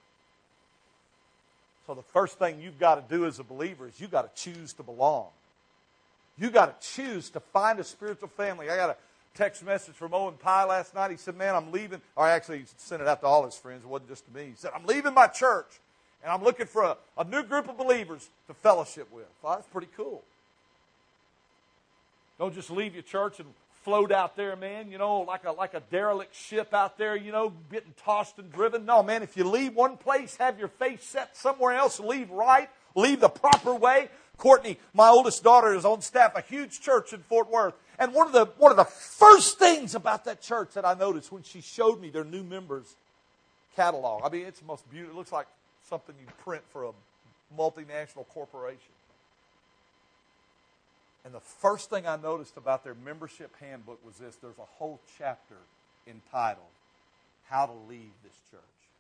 S1: So the first thing you've got to do as a believer is you've got to choose to belong. You've got to choose to find a spiritual family. I got a text message from Owen Pye last night. He said, man, I'm leaving. Or actually, he sent it out to all his friends. It wasn't just to me. He said, I'm leaving my church, and I'm looking for a, a new group of believers to fellowship with. Well, that's pretty cool. Don't just leave your church and float out there, man, you know, like a, like a derelict ship out there, you know, getting tossed and driven. No, man, if you leave one place, have your face set somewhere else, leave right, leave the proper way. Courtney, my oldest daughter, is on staff a huge church in Fort Worth. And one of the one of the first things about that church that I noticed when she showed me their new members catalog. I mean, it's the most beautiful. It looks like something you print for a multinational corporation. And the first thing I noticed about their membership handbook was this. There's a whole chapter entitled, How to Leave This Church.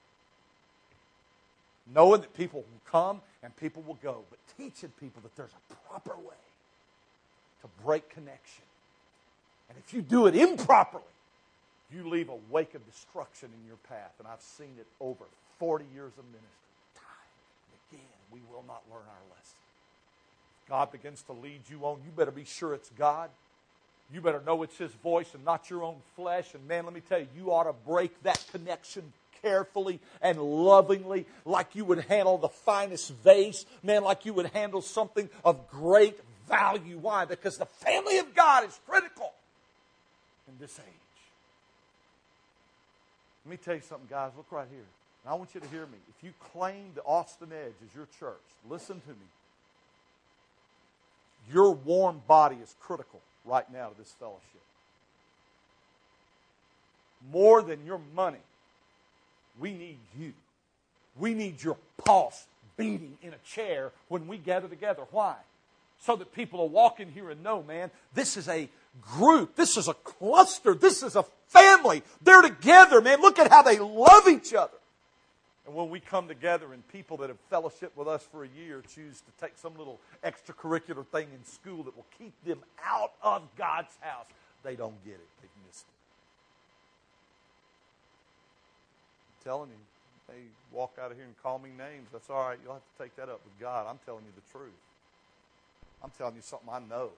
S1: Knowing that people will come and people will go, but teaching people that there's a proper way to break connection. And if you do it improperly, you leave a wake of destruction in your path. And I've seen it over forty years of ministry. Time and again, we will not learn our lesson. If God begins to lead you on, you better be sure it's God. You better know it's His voice and not your own flesh. And man, let me tell you, you ought to break that connection carefully and lovingly, like you would handle the finest vase. Man, like you would handle something of great value. Why? Because the family of God is critical in this age. Let me tell you something, guys. Look right here. And I want you to hear me. If you claim the Austin Edge as your church, listen to me. Your warm body is critical right now to this fellowship. More than your money, we need you. We need your pulse beating in a chair when we gather together. Why? So that people will walk in here and know, man, this is a group. This is a cluster. This is a family. They're together, man. Look at how they love each other. And when we come together and people that have fellowshiped with us for a year choose to take some little extracurricular thing in school that will keep them out of God's house, they don't get it. They've missed it. I'm telling you, they walk out of here and call me names. That's all right. You'll have to take that up with God. I'm telling you the truth. I'm telling you something I know.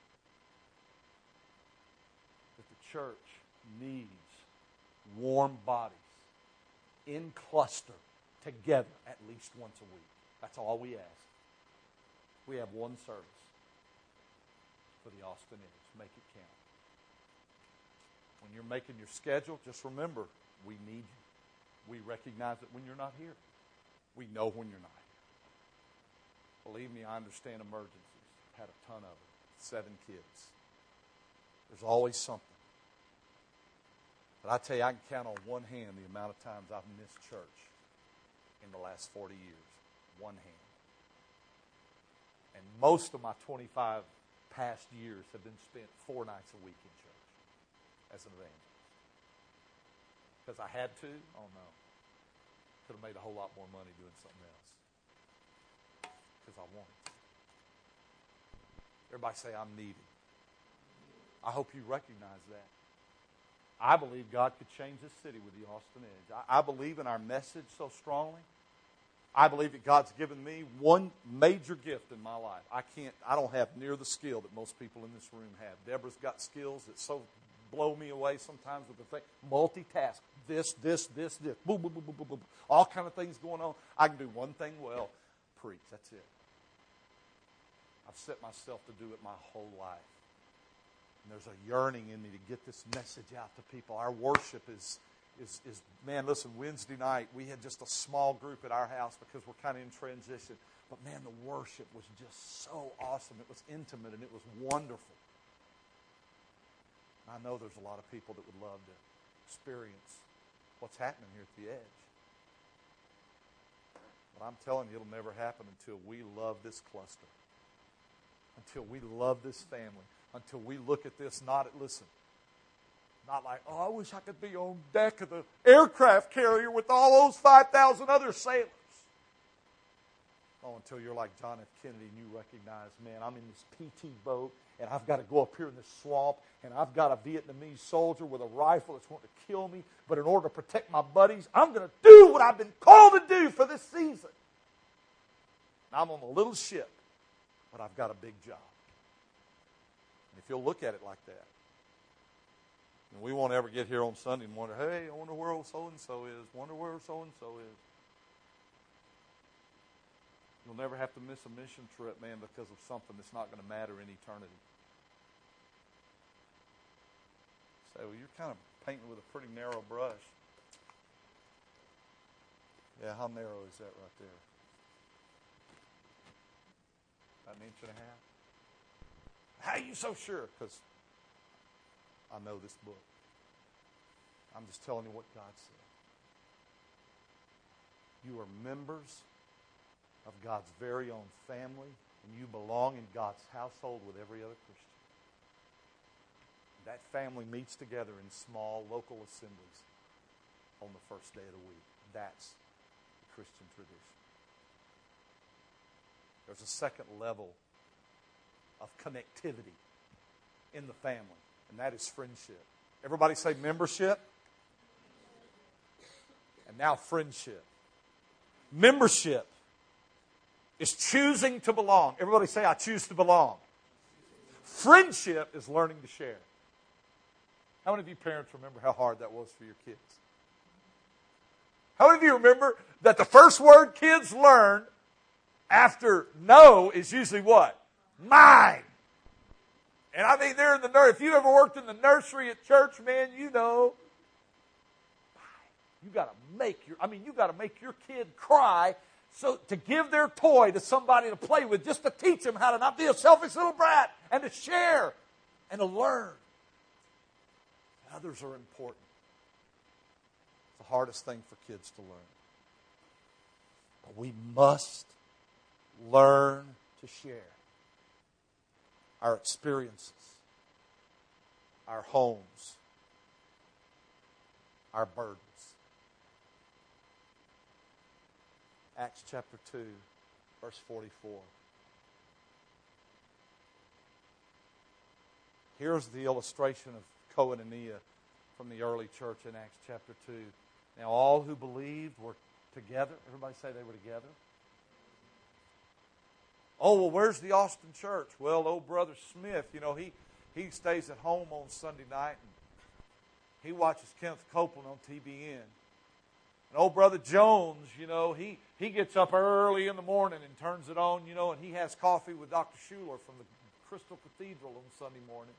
S1: That the church needs warm bodies in cluster together at least once a week. That's all we ask. We have one service for the Austin Edge. Make it count. When you're making your schedule, just remember, we need you. We recognize it when you're not here. We know when you're not here. Believe me, I understand emergencies. Had a ton of them. Seven kids. There's always something. But I tell you, I can count on one hand the amount of times I've missed church in the last forty years. One hand. And most of my twenty-five past years have been spent four nights a week in church as an evangelist. Because I had to? Oh, no. Could have made a whole lot more money doing something else. Because I wanted to. Everybody say, I'm needed. I hope you recognize that. I believe God could change this city with the Austin Edge. I, I believe in our message so strongly. I believe that God's given me one major gift in my life. I can't, I don't have near the skill that most people in this room have. Deborah's got skills that so blow me away sometimes with the thing. Multitask. This, this, this, this. Boom, boom, boom, boom, boom, boom. All kind of things going on. I can do one thing well. Preach. That's it. I've set myself to do it my whole life. And there's a yearning in me to get this message out to people. Our worship is, is, is, man, listen, Wednesday night, we had just a small group at our house because we're kind of in transition. But, man, the worship was just so awesome. It was intimate and it was wonderful. I know there's a lot of people that would love to experience what's happening here at the Edge. But I'm telling you, it'll never happen until we love this cluster. Until we love this family. Until we look at this, not at, listen, not like, oh, I wish I could be on deck of the aircraft carrier with all those five thousand other sailors. Oh, until you're like John F. Kennedy and you recognize, man, I'm in this P T boat and I've got to go up here in this swamp and I've got a Vietnamese soldier with a rifle that's going to kill me, but in order to protect my buddies, I'm going to do what I've been called to do for this season. I'm on a little ship, but I've got a big job. And if you'll look at it like that, and we won't ever get here on Sunday and wonder, hey, I wonder where so-and-so is, wonder where so-and-so is. You'll never have to miss a mission trip, man, because of something that's not going to matter in eternity. Say, well, you're kind of painting with a pretty narrow brush. Yeah, how narrow is that right there? About an inch and a half? How are you so sure? Because I know this book. I'm just telling you what God said. You are members of God's very own family, and you belong in God's household with every other Christian. That family meets together in small local assemblies on the first day of the week. That's the Christian tradition. There's a second level of connectivity in the family, and that is friendship. Everybody say membership. And now friendship. Membership is choosing to belong. Everybody say, I choose to belong. Friendship is learning to share. How many of you parents remember how hard that was for your kids? How many of you remember that the first word kids learn after no is usually what? Mine. And I mean, they're in the nursery. If you ever worked in the nursery at church, man, you know. You got to make your, I mean, you got to make your kid cry so to give their toy to somebody to play with, just to teach them how to not be a selfish little brat and to share and to learn. Others are important. It's the hardest thing for kids to learn. But we must learn to share our experiences, our homes, our burdens. Acts chapter two, verse forty-four. Here's the illustration of koinonia from the early church in Acts chapter two. Now all who believed were together. Everybody say they were together. Oh, well, where's the Austin church? Well, old Brother Smith, you know, he, he stays at home on Sunday night and he watches Kenneth Copeland on T B N. And old Brother Jones, you know, he, he gets up early in the morning and turns it on, you know, and he has coffee with Doctor Schuler from the Crystal Cathedral on Sunday morning.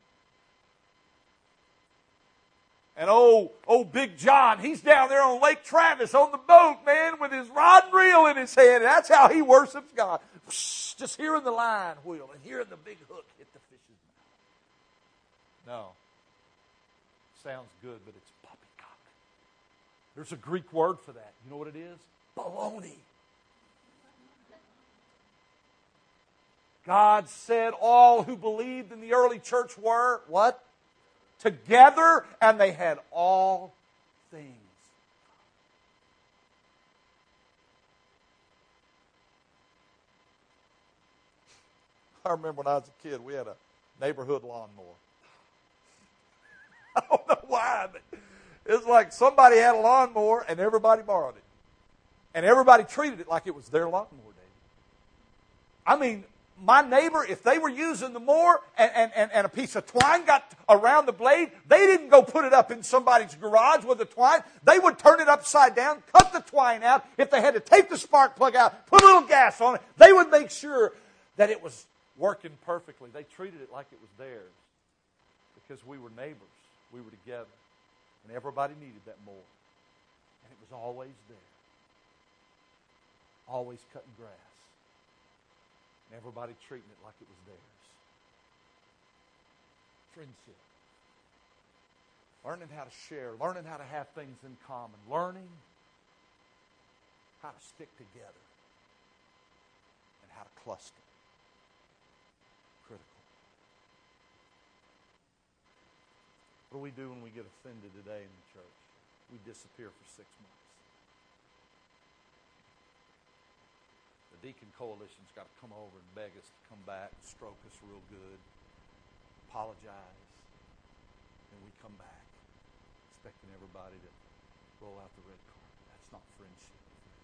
S1: And old, old Big John, he's down there on Lake Travis on the boat, man, with his rod and reel in his hand. And that's how he worships God. Just hearing the line wheel and hearing the big hook hit the fish's mouth. No. Sounds good, but it's poppycock. There's a Greek word for that. You know what it is? Baloney. God said all who believed in the early church were, what? Together, and they had all things. I remember when I was a kid, we had a neighborhood lawnmower. I don't know why, but it was like somebody had a lawnmower and everybody borrowed it. And everybody treated it like it was their lawnmower, David. I mean, my neighbor, if they were using the mower and, and, and, and a piece of twine got around the blade, they didn't go put it up in somebody's garage with the twine. They would turn it upside down, cut the twine out. If they had to take the spark plug out, put a little gas on it, they would make sure that it was working perfectly. They treated it like it was theirs because we were neighbors. We were together. And everybody needed that mower. And it was always there. Always cutting grass. And everybody treating it like it was theirs. Friendship. Learning how to share. Learning how to have things in common. Learning how to stick together. And how to cluster. Critical. What do we do when we get offended today in the church? We disappear for six months. The Deacon Coalition's got to come over and beg us to come back and stroke us real good, apologize, and we come back expecting everybody to roll out the red carpet. That's not friendship.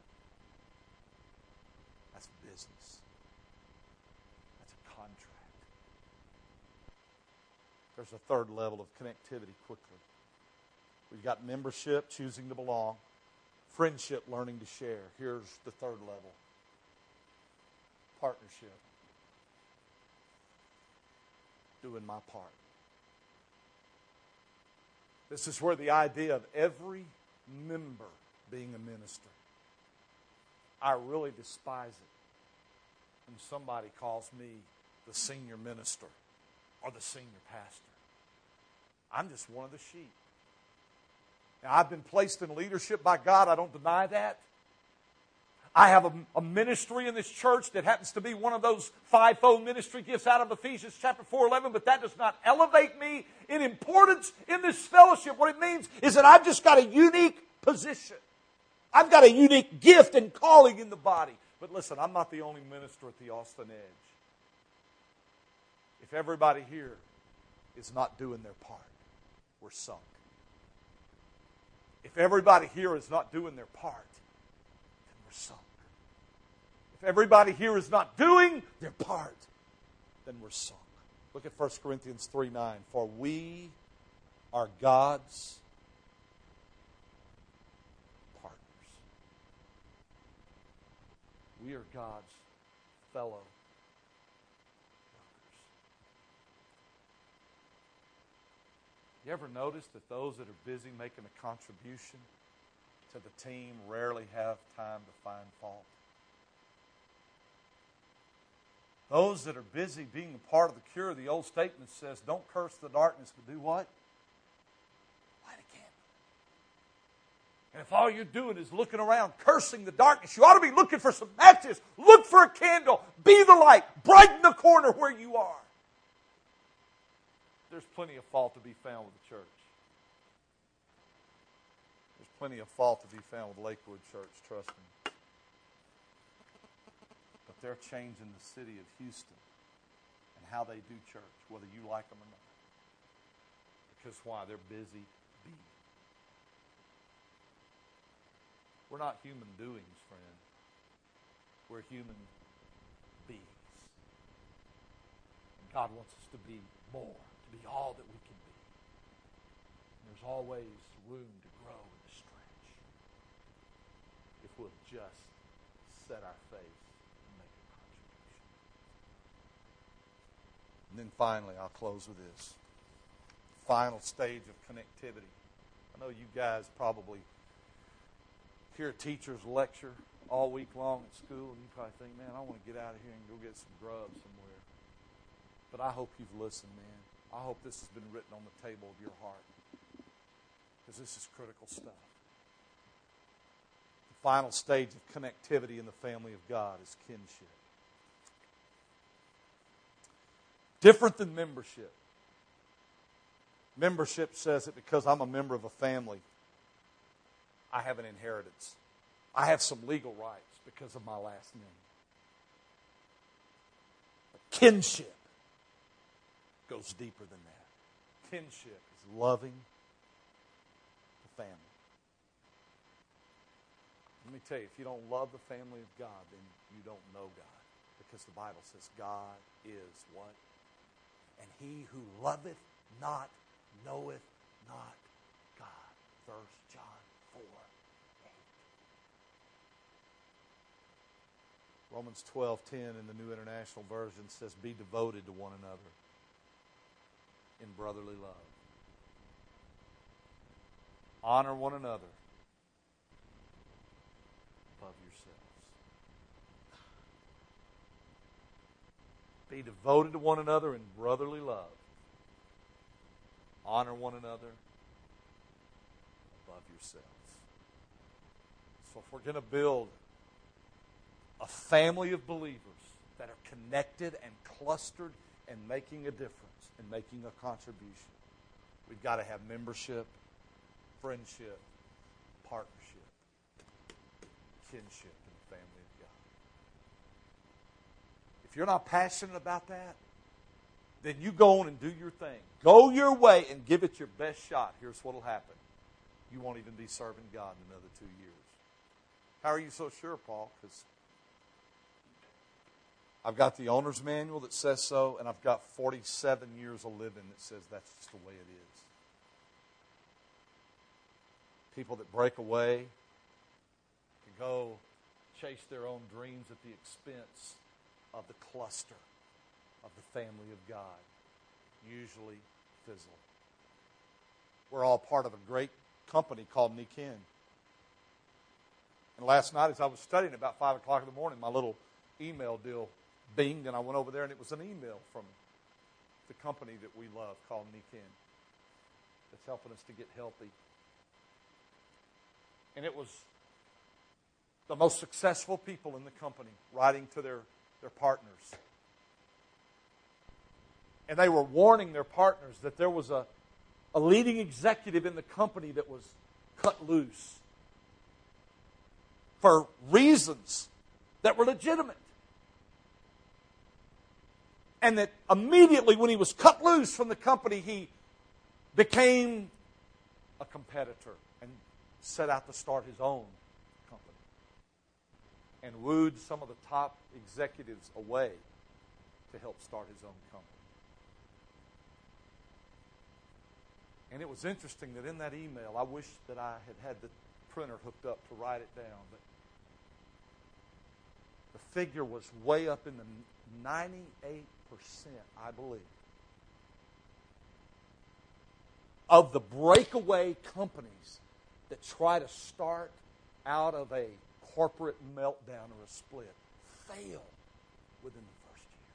S1: That's business. That's a contract. There's a third level of connectivity quickly. We've got membership, choosing to belong, friendship, learning to share. Here's the third level. Partnership. Doing my part. This is where the idea of every member being a minister. I really despise it when somebody calls me the senior minister or the senior pastor. I'm just one of the sheep. Now, I've been placed in leadership by God. I don't deny that. I have a, a ministry in this church that happens to be one of those fivefold ministry gifts out of Ephesians chapter four eleven, but that does not elevate me in importance in this fellowship. What it means is that I've just got a unique position. I've got a unique gift and calling in the body. But listen, I'm not the only minister at the Austin Edge. If everybody here is not doing their part, we're sunk. If everybody here is not doing their part, then we're sunk. If everybody here is not doing their part, then we're sunk. Look at First Corinthians three nine. For we are God's partners. We are God's fellow workers. You ever notice that those that are busy making a contribution to the team rarely have time to find fault? Those that are busy being a part of the cure, the old statement says, don't curse the darkness, but do what? Light a candle. And if all you're doing is looking around, cursing the darkness, you ought to be looking for some matches. Look for a candle. Be the light. Brighten the corner where you are. There's plenty of fault to be found with the church. There's plenty of fault to be found with Lakewood Church, trust me. But they're changing the city of Houston and how they do church, whether you like them or not. Because why? They're busy being. We're not human doings, friend. We're human beings. And God wants us to be more. Be all that we can be. And there's always room to grow and to stretch if we'll just set our face and make a contribution. And then finally, I'll close with this. Final stage of connectivity. I know you guys probably hear teachers lecture all week long at school, and you probably think, man, I want to get out of here and go get some grub somewhere. But I hope you've listened, man. I hope this has been written on the table of your heart, because this is critical stuff. The final stage of connectivity in the family of God is kinship. Different than membership. Membership says that because I'm a member of a family, I have an inheritance. I have some legal rights because of my last name. But kinship goes deeper than that. Kinship is loving the family. Let me tell you, if you don't love the family of God, then you don't know God. Because the Bible says God is what? And he who loveth not knoweth not God. First John four eight. Romans twelve ten in the New International Version says, be devoted to one another in brotherly love. Honor one another above yourselves. Be devoted to one another in brotherly love. Honor one another above yourselves. So if we're going to build a family of believers that are connected and clustered and making a difference, and making a contribution, we've got to have membership, friendship, partnership, kinship in the family of God. If you're not passionate about that, then you go on and do your thing. Go your way and give it your best shot. Here's what will happen. You won't even be serving God in another two years. How are you so sure, Paul? Because I've got the owner's manual that says so, and I've got forty-seven years of living that says that's just the way it is. People that break away can go chase their own dreams at the expense of the cluster of the family of God, usually fizzle. We're all part of a great company called Niken. And last night as I was studying about five o'clock in the morning, my little email deal binged, and I went over there, and it was an email from the company that we love called Niken that's helping us to get healthy. And it was the most successful people in the company writing to their, their partners. And they were warning their partners that there was a, a leading executive in the company that was cut loose for reasons that were legitimate. And that immediately when he was cut loose from the company, he became a competitor and set out to start his own company. And wooed some of the top executives away to help start his own company. And it was interesting that in that email, I wish that I had had the printer hooked up to write it down, but the figure was way up in the ninety-eight percent, I believe, of the breakaway companies that try to start out of a corporate meltdown or a split fail within the first year.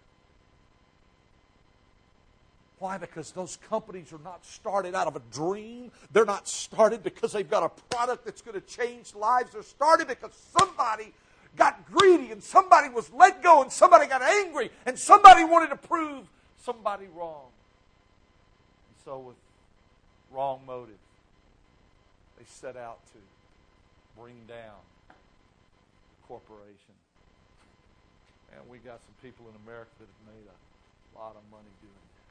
S1: Why? Because those companies are not started out of a dream. They're not started because they've got a product that's going to change lives. They're started because somebody got greedy and somebody was let go and somebody got angry and somebody wanted to prove somebody wrong. And so with wrong motive, they set out to bring down the corporation. And we got some people in America that have made a lot of money doing that.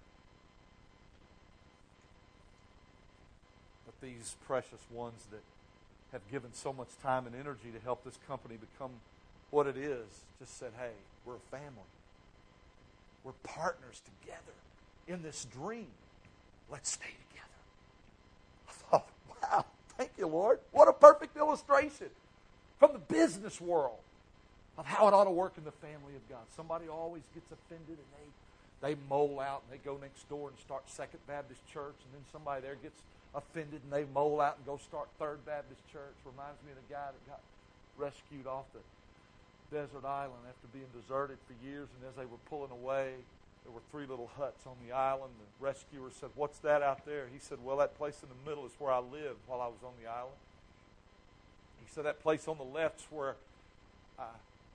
S1: But these precious ones that have given so much time and energy to help this company become what it is, just said, hey, we're a family. We're partners together in this dream. Let's stay together. I thought, wow, thank you, Lord. What a perfect illustration from the business world of how it ought to work in the family of God. Somebody always gets offended and they, they mole out and they go next door and start Second Baptist Church, and then somebody there gets offended and they mole out and go start Third Baptist Church. Reminds me of the guy that got rescued off the desert island after being deserted for years, and as they were pulling away, there were three little huts on the island. The rescuer said, what's that out there? He said, well, that place in the middle is where I lived while I was on the island. He said, that place on the left is where I,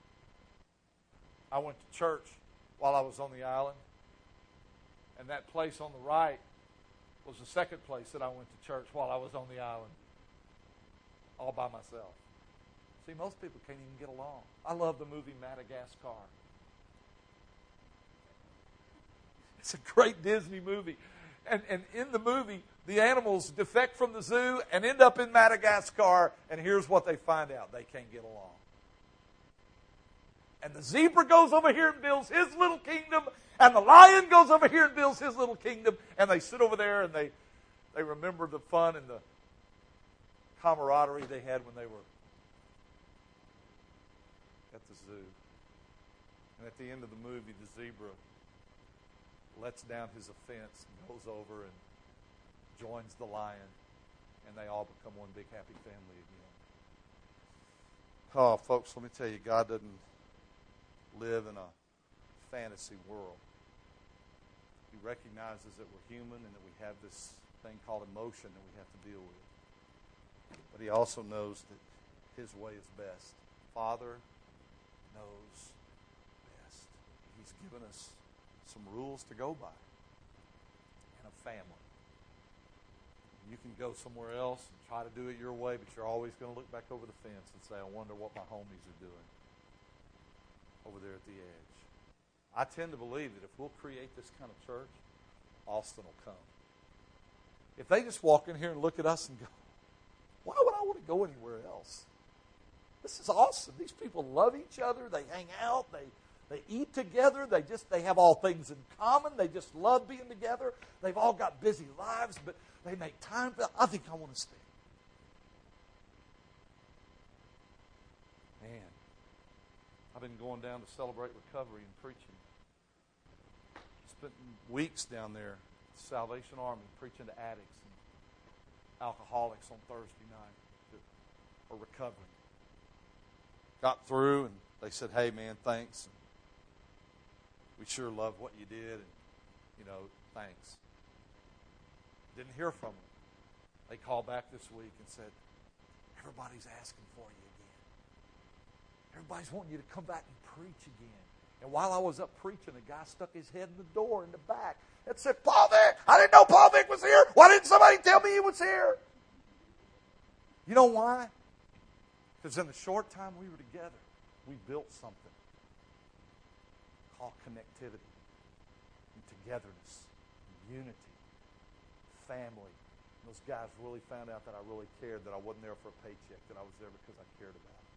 S1: I went to church while I was on the island. And that place on the right was the second place that I went to church while I was on the island, all by myself. See, most people can't even get along. I love the movie Madagascar. It's a great Disney movie. And, and in the movie, the animals defect from the zoo and end up in Madagascar, and here's what they find out. They can't get along. And the zebra goes over here and builds his little kingdom, and the lion goes over here and builds his little kingdom, and they sit over there and they, they remember the fun and the camaraderie they had when they were at the zoo. And at the end of the movie, the zebra lets down his offense and goes over and joins the lion, and they all become one big happy family again. Oh, folks, let me tell you, God doesn't live in a fantasy world. He recognizes that we're human and that we have this thing called emotion that we have to deal with. But he also knows that his way is best. Father knows best. He's given us some rules to go by and a family. You can go somewhere else and try to do it your way, but you're always going to look back over the fence and say, I wonder what my homies are doing over there at the edge. I tend to believe that if we'll create this kind of church, Austin will come. If they just walk in here and look at us and go, why would I want to go anywhere else? This is awesome. These people love each other. They hang out. They They eat together. They just they have all things in common. They just love being together. They've all got busy lives, but they make time for it. I think I want to stay. Man, I've been going down to Celebrate Recovery and preaching. Spent weeks down there at the Salvation Army preaching to addicts. And alcoholics on Thursday night that are recovering. Got through, and they said, hey, man, thanks. We sure love what you did, and, you know, thanks. Didn't hear from them. They called back this week and said, everybody's asking for you again. Everybody's wanting you to come back and preach again. And while I was up preaching, a guy stuck his head in the door in the back and said, Paul Vick, I didn't know Paul Vick was here. Why didn't somebody tell me he was here? You know why? Because in the short time we were together, we built something called connectivity and togetherness, and unity, family. And those guys really found out that I really cared, that I wasn't there for a paycheck, that I was there because I cared about it.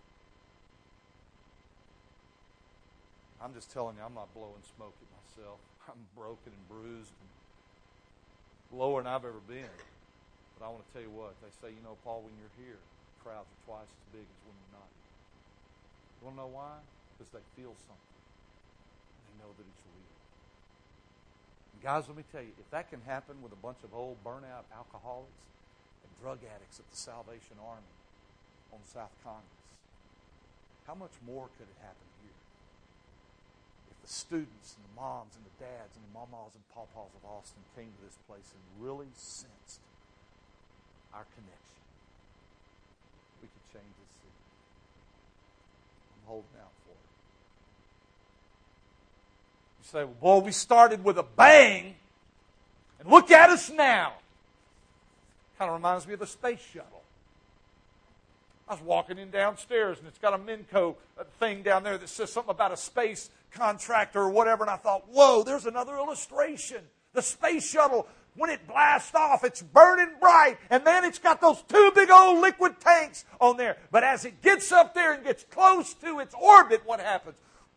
S1: I'm just telling you, I'm not blowing smoke at myself. I'm broken and bruised and lower than I've ever been. But I want to tell you what, they say, you know, Paul, when you're here, crowds are twice as big as when you're not. You want to know why? Because they feel something. They know that it's real. And guys, let me tell you, if that can happen with a bunch of old burnout alcoholics and drug addicts at the Salvation Army on South Congress, how much more could it happen here? The students and the moms and the dads and the mamas and pawpaws of Austin came to this place and really sensed our connection. We could change this city. I'm holding out for it. You say, well, boy, we started with a bang, and look at us now. Kind of reminds me of the space shuttle. I was walking in downstairs, and it's got a Minco thing down there that says something about a space contractor or whatever, and I thought, whoa, there's another illustration. The space shuttle, when it blasts off, it's burning bright, and then it's got those two big old liquid tanks on there. But as it gets up there and gets close to its orbit, what happens?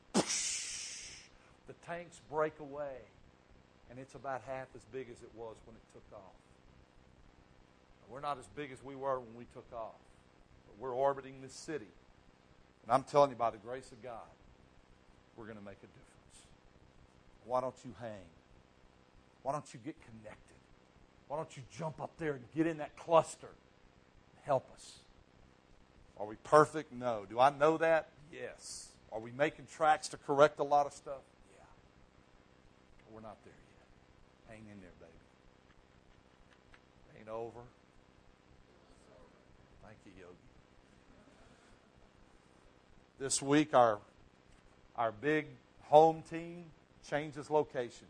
S1: The tanks break away, and it's about half as big as it was when it took off. We're not as big as we were when we took off. We're orbiting this city. And I'm telling you, by the grace of God, we're going to make a difference. Why don't you hang? Why don't you get connected? Why don't you jump up there and get in that cluster and help us? Are we perfect? No. Do I know that? Yes. Are we making tracks to correct a lot of stuff? Yeah. But we're not there yet. Hang in there, baby. Ain't over. Thank you, Yogi. This week, our, our big home team changes location.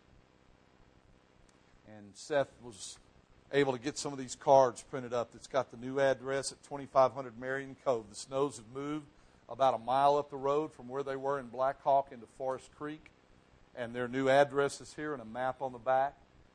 S1: And Seth was able to get some of these cards printed up. It's got the new address at twenty-five hundred Marion Cove. The Snows have moved about a mile up the road from where they were in Black Hawk into Forest Creek. And their new address is here and a map on the back.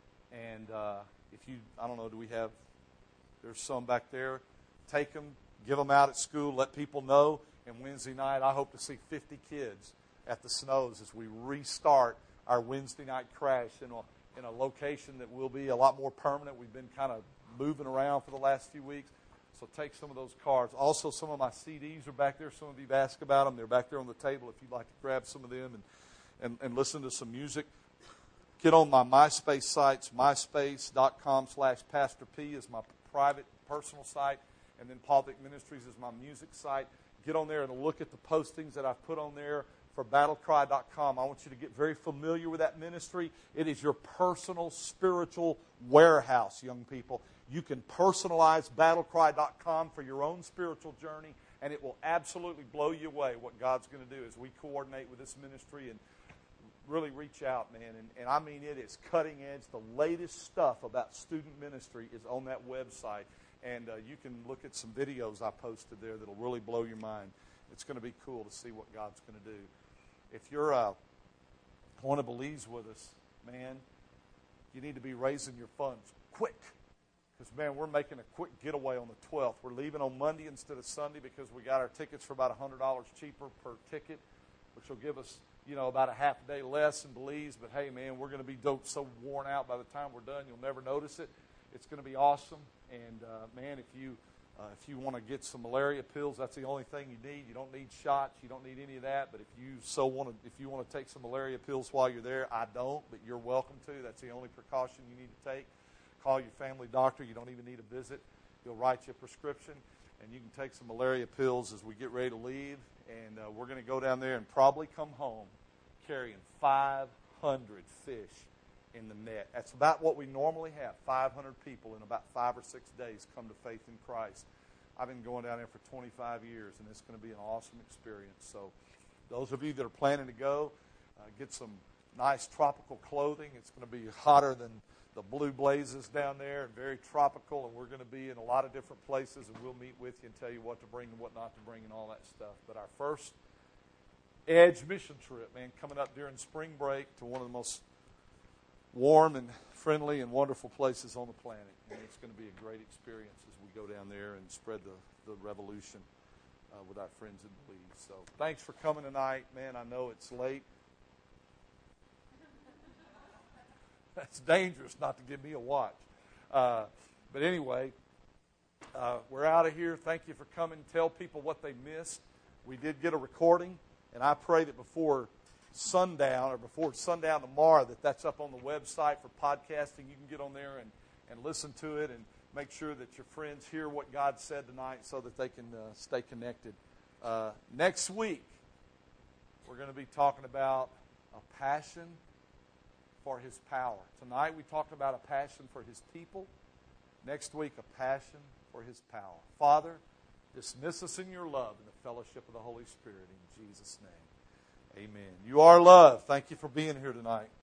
S1: And uh, if you, I don't know, do we have, there's some back there. Take them, give them out at school, let people know. And Wednesday night, I hope to see fifty kids at the Snows as we restart our Wednesday night crash in a, in a location that will be a lot more permanent. We've been kind of moving around for the last few weeks. So take some of those cards. Also, some of my C Ds are back there. Some of you have asked about them. They're back there on the table if you'd like to grab some of them and, and, and listen to some music. Get on my MySpace sites. MySpace.com slash Pastor P is my private, personal site. And then Paul Vick Ministries is my music site. Get on there and look at the postings that I've put on there for battle cry dot com. I want you to get very familiar with that ministry. It is your personal spiritual warehouse, young people. You can personalize battle cry dot com for your own spiritual journey, and it will absolutely blow you away what God's going to do as we coordinate with this ministry and really reach out, man. And, and I mean, it is cutting edge. The latest stuff about student ministry is on that website. And uh, you can look at some videos I posted there that'll really blow your mind. It's going to be cool to see what God's going to do. If you're uh, one of Belize with us, man, you need to be raising your funds quick. Because, man, we're making a quick getaway on the twelfth. We're leaving on Monday instead of Sunday because we got our tickets for about one hundred dollars cheaper per ticket, which will give us, you know, about a half a day less in Belize. But, hey, man, we're going to be so worn out by the time we're done, you'll never notice it. It's going to be awesome. And, uh, man, if you uh, if you want to get some malaria pills, that's the only thing you need. You don't need shots. You don't need any of that. But if you so want to, if you want to take some malaria pills while you're there, I don't, but you're welcome to. That's the only precaution you need to take. Call your family doctor. You don't even need a visit. He'll write you a prescription, and you can take some malaria pills as we get ready to leave. And uh, we're going to go down there and probably come home carrying five hundred fish in the net. That's about what we normally have. five hundred people in about five or six days come to faith in Christ. I've been going down there for twenty-five years, and it's going to be an awesome experience. So those of you that are planning to go, uh, get some nice tropical clothing. It's going to be hotter than the blue blazes down there and very tropical, and we're going to be in a lot of different places, and we'll meet with you and tell you what to bring and what not to bring and all that stuff. But our first Edge mission trip, man, coming up during spring break to one of the most warm and friendly and wonderful places on the planet. And it's going to be a great experience as we go down there and spread the, the revolution uh, with our friends in Belize. So thanks for coming tonight. Man, I know it's late. That's dangerous not to give me a watch. Uh, but anyway, uh, we're out of here. Thank you for coming. Tell people what they missed. We did get a recording, and I pray that before sundown or before sundown tomorrow that that's up on the website for podcasting. You can get on there and, and listen to it and make sure that your friends hear what God said tonight so that they can uh, stay connected. Uh, next week, we're going to be talking about a passion for His power. Tonight we talked about a passion for His people. Next week, a passion for His power. Father, dismiss us in your love and the fellowship of the Holy Spirit in Jesus' name. Amen. You are loved. Thank you for being here tonight.